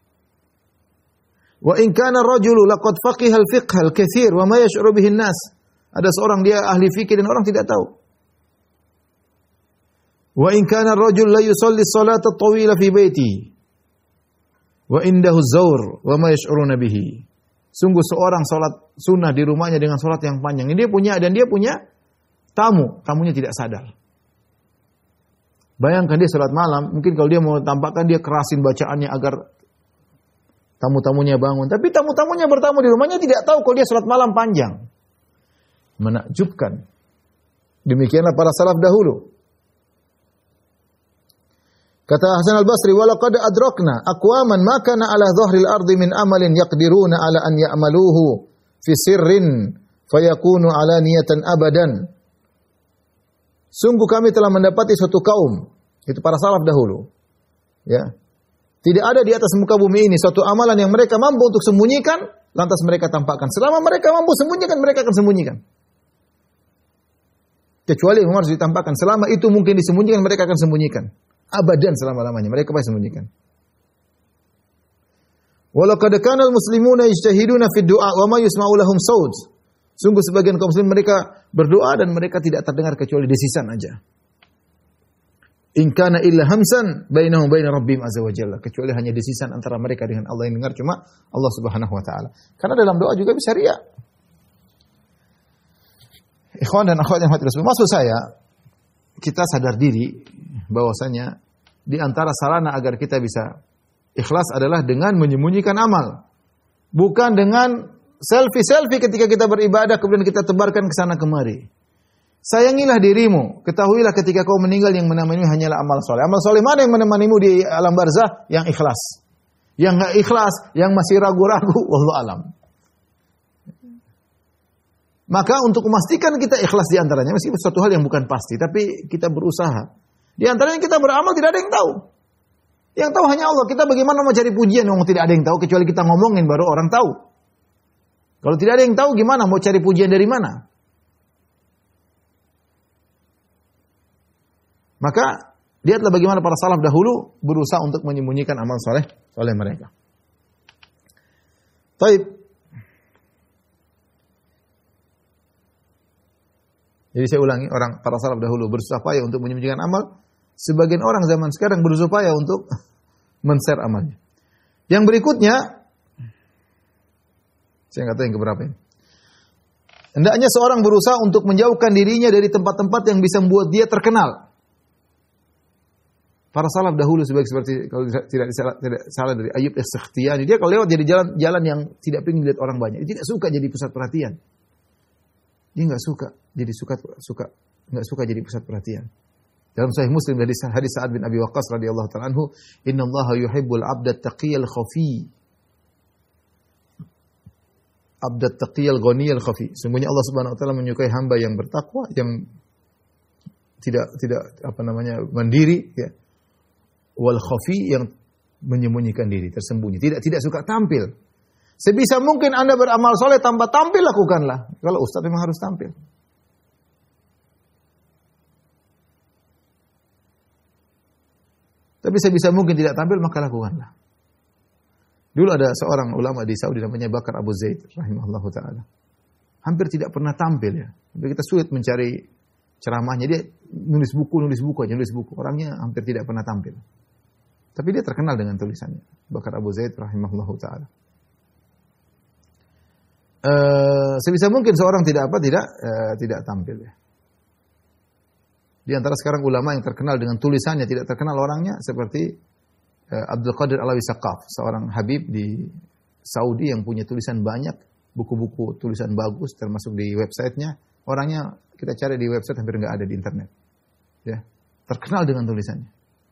Wa in kana rajulu laqad faqiha al-fiqh al-katsir wa ma yash'uru bihi an-nas. Ada seorang dia ahli fikih dan orang tidak tahu. Wa in kana ar-rajul la yusalli as-salata at-tawila fi baitihi wa indahu az-zawr wa ma yash'uruna bihi. Sungguh seorang salat sunnah di rumahnya dengan salat yang panjang. Ini dia punya tamunya tidak sadar. Bayangkan dia salat malam, mungkin kalau dia mau tampakkan dia kerasin bacaannya agar tamu-tamunya bangun. Tapi tamu-tamunya bertamu di rumahnya tidak tahu kalau dia salat malam panjang. Menakjubkan. Demikianlah para salaf dahulu. Kata Hasan al-Basri, walaqad adrakna aqwaman ma kana ala dhahril ardi min amalin yaqdiruna ala an ya'maluhu fi sirrin fayakunu alaniyatan abadan. Sungguh kami telah mendapati suatu kaum, itu para salaf dahulu. Ya. Tidak ada di atas muka bumi ini suatu amalan yang mereka mampu untuk sembunyikan, lantas mereka tampakkan. Selama mereka mampu sembunyikan, mereka akan sembunyikan. Kecuali yang harus ditampakkan. Selama itu mungkin disembunyikan, mereka akan sembunyikan. Abadan selama-lamanya. Mereka pasti sembunyikan. Walaqad kana al-muslimuna yajtahiduna fi du'a wa ma yusma'u lahum saut. Sungguh sebagian kaum muslimin mereka berdoa dan mereka tidak terdengar kecuali desisan aja. In kana illa hamsan bainahum wa bain rabbihim azza wa jalla. Kecuali hanya desisan antara mereka dengan Allah, yang dengar cuma Allah Subhanahu wa taala. Karena dalam doa juga bisa riya. Ikhwan dan akhwat yang hadirin, maksud saya kita sadar diri bahwasanya di antara sarana agar kita bisa ikhlas adalah dengan menyembunyikan amal. Bukan dengan selfie ketika kita beribadah kemudian kita tebarkan ke sana kemari. Sayangilah dirimu, ketahuilah ketika kau meninggal yang menemanimu hanyalah amal soleh. Amal soleh mana yang menemanimu di alam barzah? Yang ikhlas. Yang enggak ikhlas, yang masih ragu-ragu, wallahu alam. Maka untuk memastikan kita ikhlas di antaranya, meskipun suatu hal yang bukan pasti, tapi kita berusaha. Di antaranya kita beramal tidak ada yang tahu. Yang tahu hanya Allah. Kita bagaimana mau cari pujian yang tidak ada yang tahu, kecuali kita ngomongin baru orang tahu. Kalau tidak ada yang tahu gimana mau cari pujian dari mana? Maka lihatlah bagaimana para salaf dahulu berusaha untuk menyembunyikan amal soleh mereka. Baik. Jadi saya ulangi, para salaf dahulu berusaha payah untuk menyembunyikan amal. Sebagian orang zaman sekarang berusaha payah untuk men-share amalnya. Yang berikutnya, saya nggak tahu yang keberapa ini. Hendaknya seorang berusaha untuk menjauhkan dirinya dari tempat-tempat yang bisa membuat dia terkenal. Para salaf dahulu seperti kalau tidak salah dari Ayyub As-Sakhtiyani, dia kalau lewat jadi jalan yang tidak ingin dilihat orang banyak. Dia tidak suka jadi pusat perhatian. Dia nggak suka jadi pusat perhatian. Dalam Sahih Muslim dari hadis Sa'ad bin Abi Waqqas radhiyallahu ta'ala anhu, "Innallaha yuhibbul 'abda at-taqiyal khafi." Abda at-taqiyal ghaniyal khafi. Sungguhnya Allah Subhanahu wa taala menyukai hamba yang bertakwa, yang tidak mandiri ya. Wal khafi, yang menyembunyikan diri, tersembunyi, tidak suka tampil. Sebisa mungkin Anda beramal soleh tanpa tampil, lakukanlah. Kalau ustaz memang harus tampil. Tapi sebisa mungkin tidak tampil, maka lakukanlah. Dulu ada seorang ulama di Saudi namanya Bakar Abu Zaid rahimahullahu taala. Hampir tidak pernah tampil ya. Tapi kita sulit mencari ceramahnya. Dia nulis buku. Orangnya hampir tidak pernah tampil. Tapi dia terkenal dengan tulisannya. Bakar Abu Zaid rahimahullahu taala. Sebisa mungkin seorang tidak tampil ya. Di antara sekarang ulama yang terkenal dengan tulisannya, tidak terkenal orangnya, seperti Abdul Qadir Alawi Saqaf, seorang habib di Saudi yang punya tulisan banyak, buku-buku tulisan bagus termasuk di websitenya. Orangnya kita cari di website hampir nggak ada di internet. Ya, terkenal dengan tulisannya.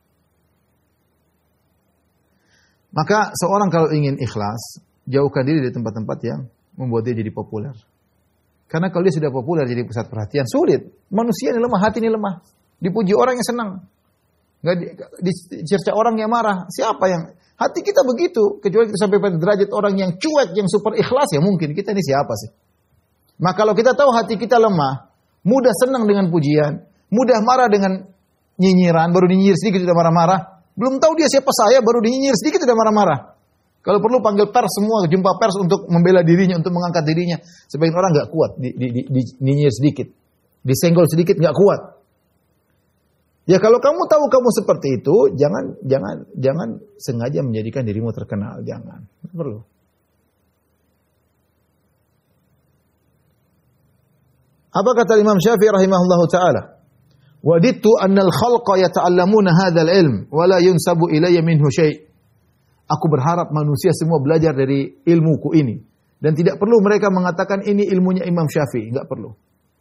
Maka seorang kalau ingin ikhlas, jauhkan diri dari tempat-tempat yang membuat dia jadi populer. Karena kalau dia sudah populer jadi pusat perhatian, sulit. Manusia ini lemah, hati ini lemah. Dipuji orang yang senang. Nggak dicerca orang yang marah. Siapa yang hati kita begitu? Kecuali kita sampai pada derajat orang yang cuek, yang super ikhlas, ya mungkin kita ini siapa sih? Maka kalau kita tahu hati kita lemah, mudah senang dengan pujian, mudah marah dengan nyinyiran, baru nyinyir sedikit sudah marah-marah. Belum tahu dia siapa saya, baru nyinyir sedikit sudah marah-marah. Kalau perlu panggil pers semua, jumpa pers untuk membela dirinya, untuk mengangkat dirinya. Sebagian orang nggak kuat, di nyinyir sedikit, disenggol sedikit nggak kuat. Ya kalau kamu tahu kamu seperti itu, jangan sengaja menjadikan dirimu terkenal, jangan. Tidak perlu. Apa kata Imam Syafi'i rahimahullahu taala? Wadittu annal khalqa yata'allamuna hadzal ilm wa la yunsabu ilayya minhu syai'. Aku berharap manusia semua belajar dari ilmuku ini. Dan tidak perlu mereka mengatakan ini ilmunya Imam Syafi'i. Enggak perlu.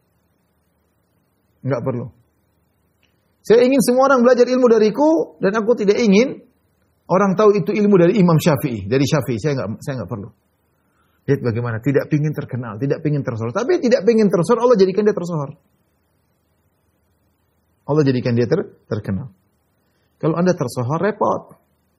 Saya ingin semua orang belajar ilmu dariku. Dan aku tidak ingin orang tahu itu ilmu dari Imam Syafi'i. Dari Syafi'i. Saya enggak perlu. Lihat bagaimana. Tidak ingin terkenal. Tidak ingin tersohor. Tapi tidak ingin tersohor. Allah jadikan dia tersohor. Allah jadikan dia terkenal. Kalau Anda tersohor, repot.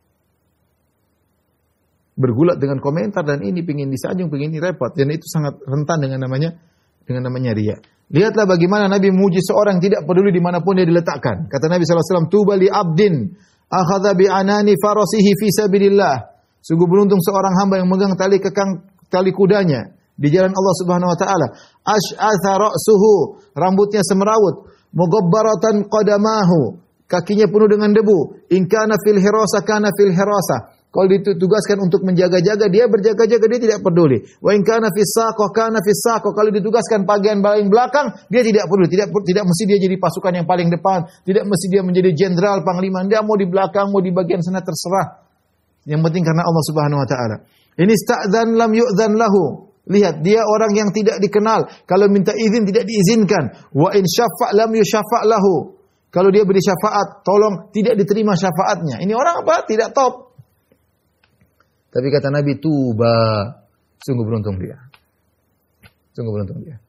Bergulat dengan komentar dan ini pingin disanjung, pingin ini repot. Dan itu sangat rentan dengan namanya riya. Lihatlah bagaimana Nabi memuji seorang tidak peduli dimanapun dia diletakkan. Kata Nabi SAW, Tuba li abdin akhadha bi anani farasihi fi sabilillah. Sungguh beruntung seorang hamba yang memegang tali kudanya di jalan Allah Subhanahu wa taala. Ash'atha ra'suhu, rambutnya semerawut, mughabbaratan qadamahu, kakinya penuh dengan debu. In kana fil hirasa kana fil hirasa. Kalau ditugaskan untuk menjaga-jaga, dia berjaga-jaga, dia tidak peduli. Wa in kana fis saqah kana fis saqah. Kalau ditugaskan bagian paling belakang, dia tidak peduli. Tidak mesti dia jadi pasukan yang paling depan, tidak mesti dia menjadi jenderal, panglima. Dia mau di belakang, mau di bagian sana terserah. Yang penting karena Allah Subhanahu wa taala. Ini sta'dzan lam yu'dzan lahu. Lihat, dia orang yang tidak dikenal. Kalau minta izin tidak diizinkan. Wa in syafa' lam yusyafa' lahu. Kalau dia beri syafaat, tolong tidak diterima syafaatnya. Ini orang apa? Tidak top. Tapi kata Nabi, tuba, sungguh beruntung dia. Sungguh beruntung dia.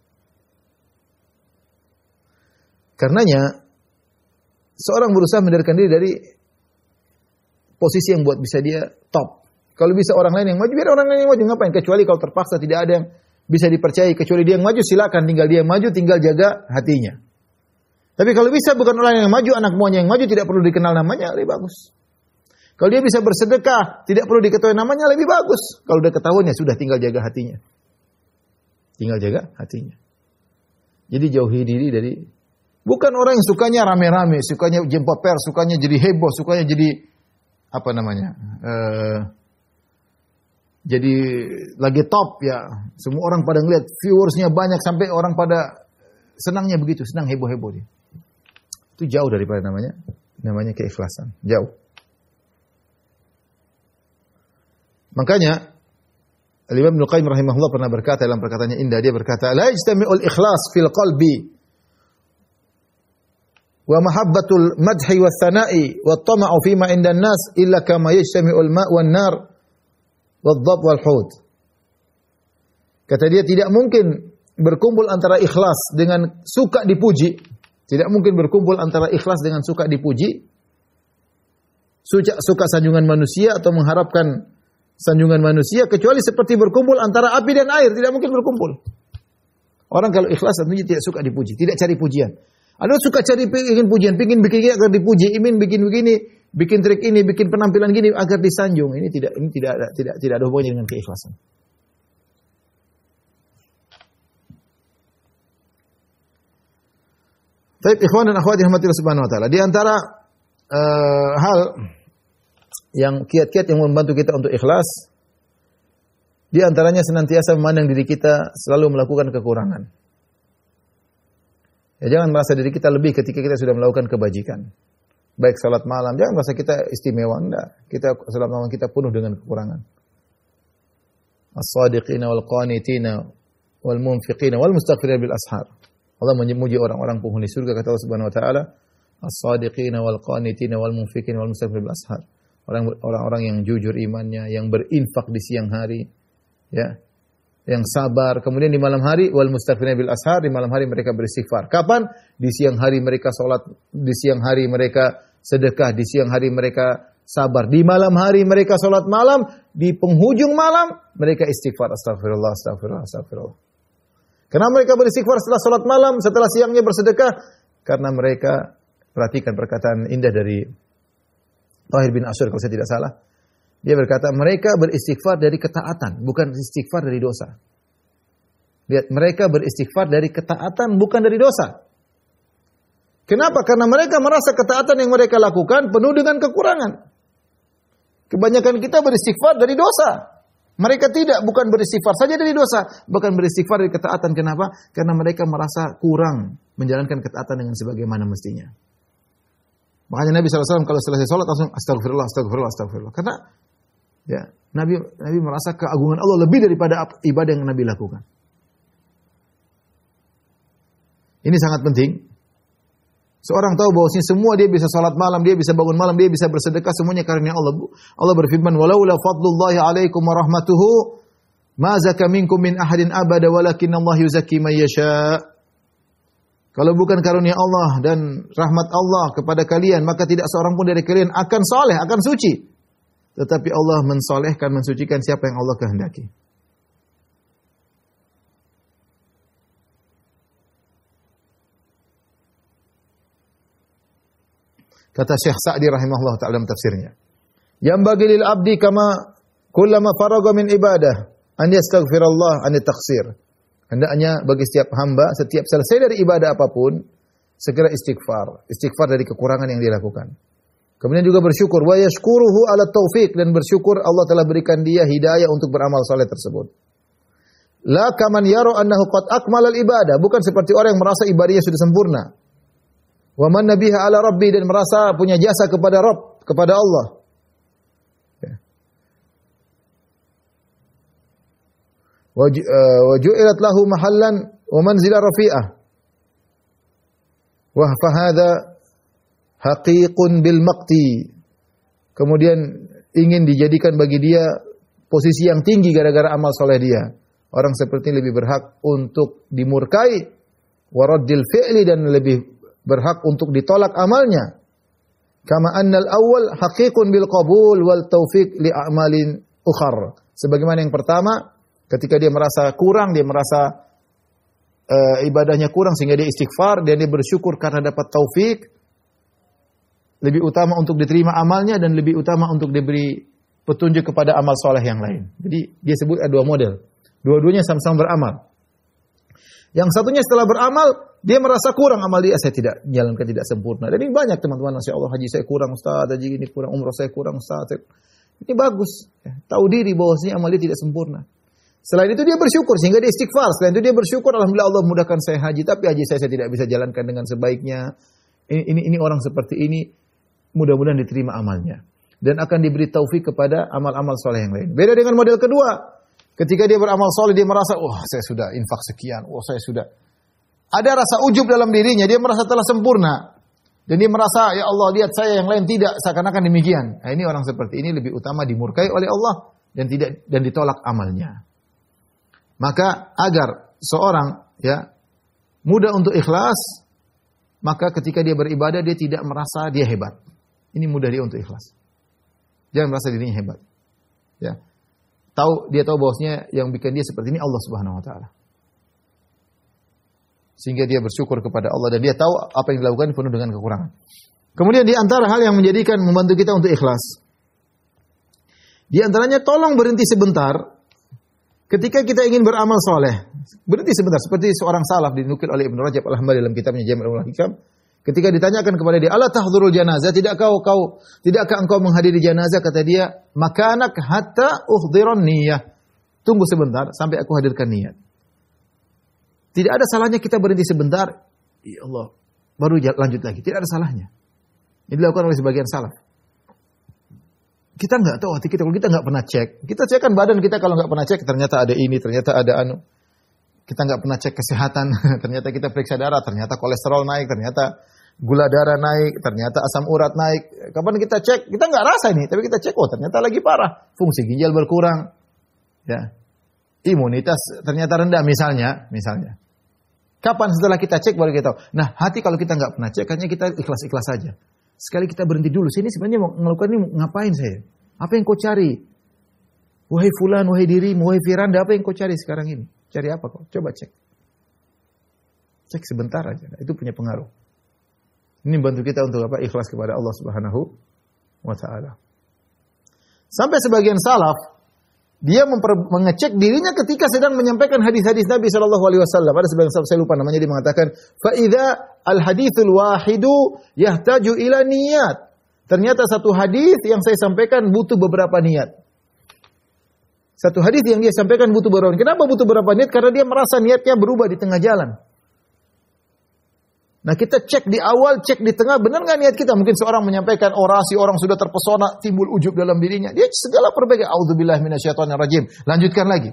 Karenanya, seorang berusaha mendarkan diri dari posisi yang buat bisa dia top. Kalau bisa orang lain yang maju, biar orang lain yang maju. Ngapain? Kecuali kalau terpaksa tidak ada yang bisa dipercayai. Kecuali dia yang maju, silakan. Tinggal dia yang maju, tinggal jaga hatinya. Tapi kalau bisa bukan orang yang maju, anak buahnya yang maju, tidak perlu dikenal namanya, lebih bagus. Kalau dia bisa bersedekah, tidak perlu diketahui namanya, lebih bagus. Kalau udah ketahuan, ya sudah, tinggal jaga hatinya. Tinggal jaga hatinya. Jadi jauhi diri dari, bukan orang yang sukanya rame-rame, sukanya jumpa pers, sukanya jadi heboh, sukanya jadi, apa namanya, jadi lagi top ya. Semua orang pada ngeliat, viewersnya banyak, sampai orang pada senangnya begitu, senang heboh-heboh dia. Itu jauh daripada namanya keikhlasan. Jauh. Makanya Imam Ibnu Qayyim rahimahullah pernah berkata dalam perkataannya indah, dia berkata, la yajtami'ul ikhlas fil qalbi wa mahabbatul madhi wa thana'i wa tama'u fima indan nas illa kama yajtami'ul ma' wan nar wad dhab wal hud. Kata dia, tidak mungkin berkumpul antara ikhlas dengan suka dipuji. Tidak mungkin berkumpul antara ikhlas dengan suka dipuji, suka sanjungan manusia atau mengharapkan sanjungan manusia, kecuali seperti berkumpul antara api dan air. Tidak mungkin berkumpul. Orang kalau ikhlas tentunya tidak suka dipuji, tidak cari pujian. Ada suka cari ingin pujian, ingin bikin agar dipuji, ingin bikin begini, bikin trik ini, bikin penampilan gini agar disanjung. Ini tidak ada hubungannya dengan keikhlasan. Baik, ikhwan dan akhwat yang dirahmati Allah Subhanahu wa taala. Di antara hal yang kiat-kiat yang membantu kita untuk ikhlas, di antaranya senantiasa memandang diri kita selalu melakukan kekurangan. Ya, jangan merasa diri kita lebih ketika kita sudah melakukan kebajikan. Baik salat malam, jangan merasa kita istimewa, enggak. Kita salat malam kita penuh dengan kekurangan. As-sadiqina wal qanitina wal munfiqina wal mustaghfirina bil ashar. Allah memuji orang-orang penghuni surga, kata Allah Subhanahu wa taala, as-sadiqina wal qanitina wal munfiqina wal mustaghfirina bil ashar. Orang-orang yang jujur imannya, yang berinfak di siang hari, ya, yang sabar. Kemudian di malam hari, wal mustaghfirina bil ashar, di malam hari mereka beristighfar. Kapan? Di siang hari mereka salat, di siang hari mereka sedekah, di siang hari mereka sabar. Di malam hari mereka salat malam, di penghujung malam mereka istighfar. Astagfirullah, astagfirullah, astagfirullah. Kenapa mereka beristighfar setelah salat malam, setelah siangnya bersedekah? Karena mereka, perhatikan perkataan indah dari Tahir bin Asyur kalau saya tidak salah. Dia berkata, mereka beristighfar dari ketaatan, bukan istighfar dari dosa. Lihat, mereka beristighfar dari ketaatan, bukan dari dosa. Kenapa? Karena mereka merasa ketaatan yang mereka lakukan penuh dengan kekurangan. Kebanyakan kita beristighfar dari dosa. Mereka tidak, bukan beristighfar saja dari dosa, bahkan beristighfar dari ketaatan. Kenapa? Karena mereka merasa kurang menjalankan ketaatan dengan sebagaimana mestinya. Makanya Nabi SAW kalau selesai sholat langsung astagfirullah, astagfirullah, astagfirullah. Karena ya, Nabi merasa keagungan Allah lebih daripada ibadah yang Nabi lakukan. Ini sangat penting. Seorang tahu bahwasanya semua dia bisa salat malam, dia bisa bangun malam, dia bisa bersedekah, semuanya karena Allah. Allah berfirman, "Walaula fadlullahi 'alaikum wa rahmatuhu, ma zaka minkum min ahadin abada walakinnallaha yuzakki man yasha." Kalau bukan karunia Allah dan rahmat Allah kepada kalian, maka tidak seorang pun dari kalian akan saleh, akan suci. Tetapi Allah mensolehkan, mensucikan siapa yang Allah kehendaki. Kata Syekh Sa'di rahimahullah ta'ala dalam tafsirnya, yang bagi lil abdi kama kullama faragha min ibadah an yastaghfirallah an taqsir. Hendaknya bagi setiap hamba setiap selesai dari ibadah apapun segera istighfar, istighfar dari kekurangan yang dilakukan. Kemudian juga bersyukur wa yashkuruhu ala taufiq, dan bersyukur Allah telah berikan dia hidayah untuk beramal saleh tersebut. La kaman yara annahu qad akmalal ibadah, bukan seperti orang yang merasa ibadahnya sudah sempurna. Wa man nabiha ala rabbi, dan merasa punya jasa kepada Rabb, kepada Allah. Wa ju'ilat lahu mahallan wa manzila rafi'ah. Wa fa hadza haqiqun bil maqti. Kemudian ingin dijadikan bagi dia posisi yang tinggi gara-gara amal soleh dia. Orang seperti ini lebih berhak untuk dimurkai, waraddil fi'li, dan lebih berhak untuk ditolak amalnya. Kama annal awwal haqiqun bil qabul wal taufiq li a'malin ukhar. Sebagaimana yang pertama, ketika dia merasa kurang, dia merasa ibadahnya kurang sehingga dia istighfar dan dia bersyukur karena dapat taufik, lebih utama untuk diterima amalnya dan lebih utama untuk diberi petunjuk kepada amal soleh yang lain. Jadi dia sebut ada dua model. Dua-duanya sama-sama beramal. Yang satunya setelah beramal, dia merasa kurang amal dia. Saya tidak jalankan, tidak sempurna. Dan ini banyak teman-teman, Masya Allah, haji saya kurang Ustaz, haji ini kurang, umrah saya kurang Ustaz. Ini bagus. Tahu diri bahwasanya amal dia tidak sempurna. Selain itu dia bersyukur sehingga dia istighfar. Selain itu dia bersyukur, alhamdulillah Allah mudahkan saya haji, tapi haji saya tidak bisa jalankan dengan sebaiknya. Ini orang seperti ini, mudah-mudahan diterima amalnya dan akan diberi taufik kepada amal-amal soleh yang lain. Beda dengan model kedua. Ketika dia beramal soleh, dia merasa, saya sudah infak sekian, saya sudah. Ada rasa ujub dalam dirinya, dia merasa telah sempurna. Dan dia merasa, ya Allah, lihat saya yang lain tidak, seakan-akan demikian. Nah, ini orang seperti ini lebih utama dimurkai oleh Allah dan ditolak amalnya. Maka agar seorang mudah untuk ikhlas, maka ketika dia beribadah dia tidak merasa dia hebat. Ini mudah dia untuk ikhlas. Jangan merasa dirinya hebat. Ya. Dia tahu bahwasanya yang bikin dia seperti ini Allah Subhanahu wa taala. Sehingga dia bersyukur kepada Allah dan dia tahu apa yang dilakukan penuh dengan kekurangan. Kemudian di antara hal yang membantu kita untuk ikhlas. Di antaranya tolong berhenti sebentar ketika kita ingin beramal soleh. Berhenti sebentar, seperti seorang salaf dinukil oleh Ibnu Rajab Al-Hambali dalam kitabnya Jami' Hikam. Ketika ditanyakan kepada dia, "Ala tahdhurul janazah?" Tidakkah engkau menghadiri janazah? Kata dia, "Makanak hatta uhdhiran niyyah." Tunggu sebentar sampai aku hadirkan niat. Tidak ada salahnya kita berhenti sebentar. Ya Allah, baru lanjut lagi. Tidak ada salahnya. Ini dilakukan oleh sebagian salaf. Kita enggak tahu hati kita, kalau kita enggak pernah cek. Kita cek kan badan kita, kalau enggak pernah cek ternyata ada ini, ternyata ada anu. Kita enggak pernah cek kesehatan, ternyata kita periksa darah, ternyata kolesterol naik, ternyata gula darah naik, ternyata asam urat naik. Kapan kita cek? Kita enggak rasa ini, tapi kita cek, ternyata lagi parah. Fungsi ginjal berkurang. Ya. Imunitas ternyata rendah misalnya. Kapan setelah kita cek baru kita tahu. Nah, hati kalau kita enggak pernah cek, hanya kita ikhlas-ikhlas saja. Sekali kita berhenti dulu. Ini sebenarnya mau melakukan ini ngapain saya? Apa yang kau cari? Wahai fulan, wahai dirimu, wahai Firanda, apa yang kau cari sekarang ini? Cari apa kau? Coba cek. Cek sebentar aja. Itu punya pengaruh. Ini bantu kita untuk apa? Ikhlas kepada Allah Subhanahu wa taala. Sampai sebagian salaf dia mengecek dirinya ketika sedang menyampaikan hadis-hadis Nabi sallallahu alaihi wasallam. Ada sebagian salaf, saya lupa namanya, dia mengatakan, "Fa idza al-haditsul wahidu yahtaju ila niyat." Ternyata satu hadis yang saya sampaikan butuh beberapa niat. Satu hadis yang dia sampaikan butuh beberapa niat. Kenapa butuh beberapa niat? Karena dia merasa niatnya berubah di tengah jalan. Nah, kita cek di awal, cek di tengah, benar nggak niat kita? Mungkin seorang menyampaikan orasi, orang sudah terpesona, timbul ujub dalam dirinya. Dia segala perbaikan. A'udzubillahi minasyaitonirrajim. Lanjutkan lagi.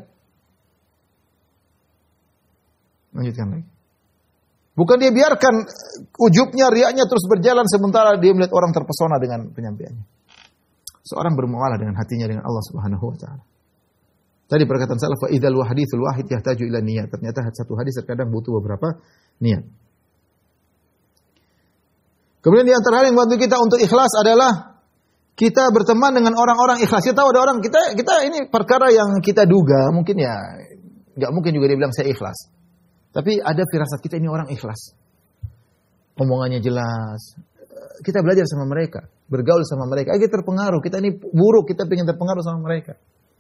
Bukan dia biarkan ujubnya, riaknya terus berjalan sementara dia melihat orang terpesona dengan penyampaiannya. Seorang bermuamalah dengan hatinya dengan Allah Subhanahu wa taala. Tadi perkataan salaf, fa idzal haditsul wahid yahtaju ila niyat. Ternyata satu hadis terkadang butuh beberapa niat. Kemudian di antara hal yang membantu kita untuk ikhlas adalah kita berteman dengan orang-orang ikhlas. Kita tahu ada orang, kita ini perkara yang kita duga, mungkin ya enggak mungkin juga dia bilang saya ikhlas. Tapi ada firasat kita ini orang ikhlas. Omongannya jelas. Kita belajar sama mereka, bergaul sama mereka. Kita terpengaruh, kita ini buruk, kita ingin terpengaruh sama mereka.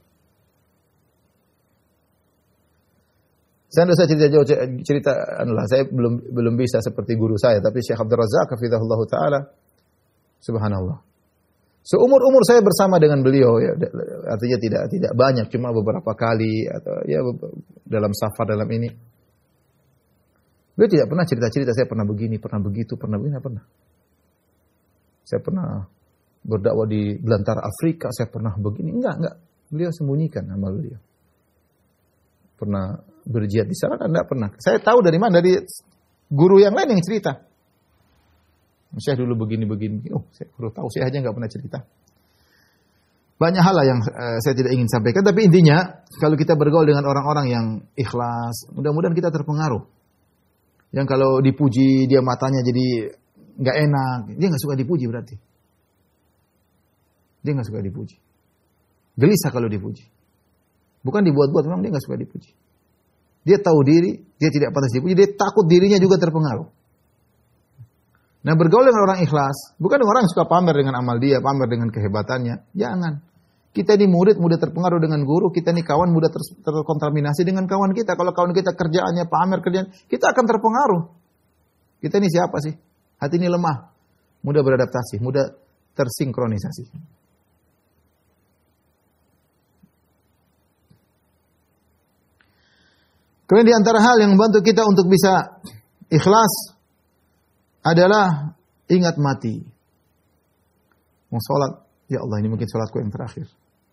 Saya tidak usah cerita jauh, cerita saya belum bisa seperti guru saya, tapi Syekh Abdul Razak hafizahullah taala, subhanallah. Seumur-umur saya bersama dengan beliau, ya, artinya tidak banyak, cuma beberapa kali atau ya dalam safar dalam ini. Beliau tidak pernah cerita-cerita saya pernah begini, pernah begitu, pernah begini, pernah. Saya pernah berdakwah di belantara Afrika, saya pernah begini, enggak. Beliau sembunyikan amal beliau. Pernah berjihad di sana, enggak pernah. Saya tahu dari mana? Dari guru yang lain yang cerita. Saya dulu begini. Oh, saya baru tahu. Saya aja enggak pernah cerita. Banyak hal yang saya tidak ingin sampaikan. Tapi intinya, kalau kita bergaul dengan orang-orang yang ikhlas, mudah-mudahan kita terpengaruh. Yang kalau dipuji, dia matanya jadi enggak enak. Dia enggak suka dipuji berarti. Dia enggak suka dipuji. Gelisah kalau dipuji. Bukan dibuat-buat, memang dia nggak suka dipuji. Dia tahu diri, dia tidak pantas dipuji, dia takut dirinya juga terpengaruh. Nah, bergaul dengan orang ikhlas, bukan dengan orang yang suka pamer dengan amal dia, pamer dengan kehebatannya. Jangan. Kita ini murid, mudah terpengaruh dengan guru, kita ini kawan, mudah terkontaminasi dengan kawan kita. Kalau kawan kita kerjaannya pamer, kerjaan, kita akan terpengaruh. Kita ini siapa sih? Hati ini lemah, mudah beradaptasi, mudah tersinkronisasi. Kemudian di antara hal yang membantu kita untuk bisa ikhlas adalah ingat mati. Mau sholat, ya Allah ini mungkin sholatku yang terakhir.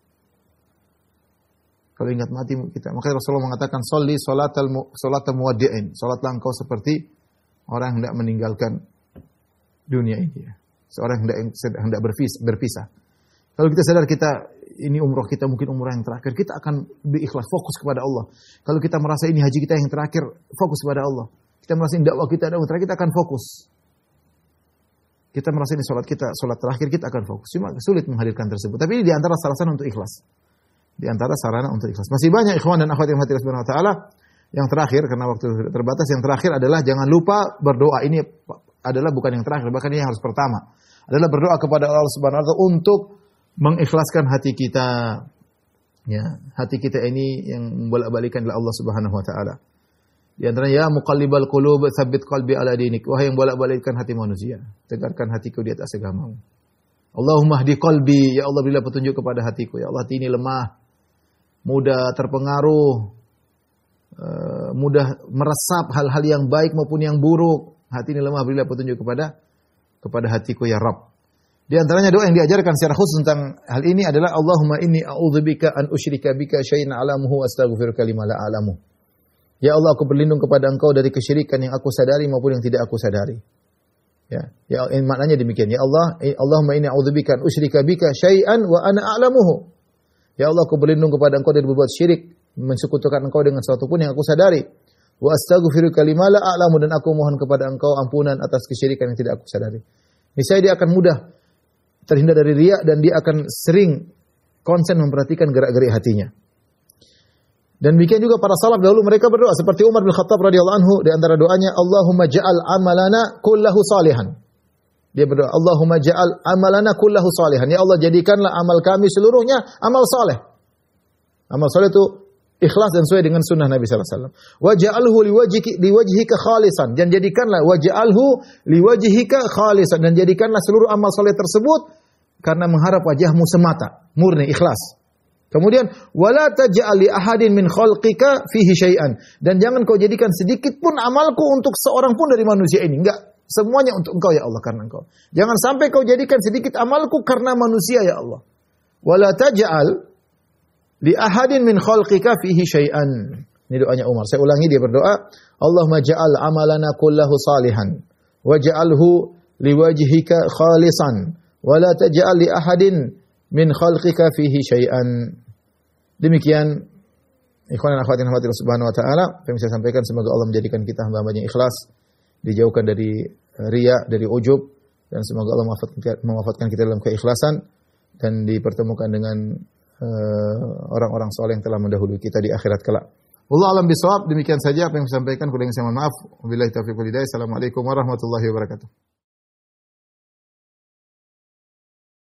Kalau ingat mati kita, maka Rasulullah mengatakan sholli sholatal muwaddi'in. Sholatlah engkau seperti orang yang hendak meninggalkan dunia ini. Seorang yang hendak berpisah. Kalau kita sadar ini umroh kita mungkin umroh yang terakhir, kita akan berikhlas, fokus kepada Allah. Kalau kita merasa ini haji kita yang terakhir, fokus kepada Allah. Kita merasa ini dakwah kita yang terakhir, kita akan fokus. Kita merasa ini sholat terakhir, kita akan fokus. Cuma sulit menghadirkan tersebut. Tapi ini di antara sarana untuk ikhlas. Di antara sarana untuk ikhlas. Masih banyak ikhwan dan akhwat yang hati Allah Subhanahu wa taala. Yang terakhir, karena waktu terbatas, yang terakhir adalah jangan lupa berdoa. Ini adalah bukan yang terakhir, bahkan ini yang harus pertama. Adalah berdoa kepada Allah Subhanahu wa taala untuk mengikhlaskan hati kita. Ya, hati kita ini yang membolak-balikan adalah Allah Subhanahu wa taala. Di antaranya ya muqallibal qulub tsabbit qalbi ala dinik. Wahai yang bolak-balikkan hati manusia, tegarkan hatiku di atas agamamu. Allahumma hdi qalbi, ya Allah berilah petunjuk kepada hatiku. Ya Allah, hati ini lemah, mudah terpengaruh, mudah meresap hal-hal yang baik maupun yang buruk. Hati ini lemah, berilah petunjuk kepada hatiku ya Rabb. Di antaranya doa yang diajarkan secara khusus tentang hal ini adalah Allahumma inni a'udzubika an usyrika bika syai'an a'lamuhu wa astaghfiruka lima la a'lamu. Ya Allah, aku berlindung kepada Engkau dari kesyirikan yang aku sadari maupun yang tidak aku sadari. Ya maknanya demikian. Ya Allah, Allahumma inni a'udzubika an usyrika bika syai'an wa ana a'lamuhu. Ya Allah, aku berlindung kepada Engkau dari berbuat syirik, mensekutukan Engkau dengan sesuatu pun yang aku sadari. Wa astaghfiruka lima la a'lamu, dan aku mohon kepada Engkau ampunan atas kesyirikan yang tidak aku sadari. Niscaya dia akan mudah terhindar dari riya dan dia akan sering konsen memperhatikan gerak-gerik hatinya. Dan demikian juga para salaf dahulu mereka berdoa seperti Umar bin Khattab radhiyallahu anhu, di antara doanya Allahumma ja'al amalana kullahu salihan. Dia berdoa Allahumma ja'al amalana kullahu salihan. Ya Allah, jadikanlah amal kami seluruhnya amal saleh. Amal saleh itu ikhlas dan sesuai dengan sunnah Nabi sallallahu alaihi wasallam. Waj'alhu liwajhika khalisan, dan jadikanlah waj'alhu liwajhika khalisan, dan jadikanlah seluruh amal saleh tersebut karena mengharap wajahmu semata, murni, ikhlas. Kemudian wala taj'al li ahadin min khalqika fihi syai'an, dan jangan kau jadikan sedikit pun amalku untuk seorang pun dari manusia ini. Enggak, semuanya untuk Engkau ya Allah, karena Engkau. Jangan sampai kau jadikan sedikit amalku karena manusia ya Allah. Wala taj'al li ahadin min khalqika fihi syai'an. Ini doanya Umar. Saya ulangi, dia berdoa, Allahumma ja'al amalana kullahu salihan waj'alhu liwajhika khalisan wa la taj'al li ahadin min khalqika fihi syai'an. Demikian ikhwan dan akhwat yang dirahmati Allah Subhanahu wa taala, yang saya sampaikan, semoga Allah menjadikan kita hamba-hamba yang ikhlas, dijauhkan dari riya, dari ujub, dan semoga Allah mewafatkan kita dalam keikhlasan dan dipertemukan dengan orang-orang soleh yang telah mendahului kita di akhirat kelak. Wallahu a'lam bishawab. Demikian saja apa yang saya sampaikan. Kurang saya mohon maaf. Wabillahi taufiq wal hidayah. Assalamualaikum warahmatullahi wabarakatuh.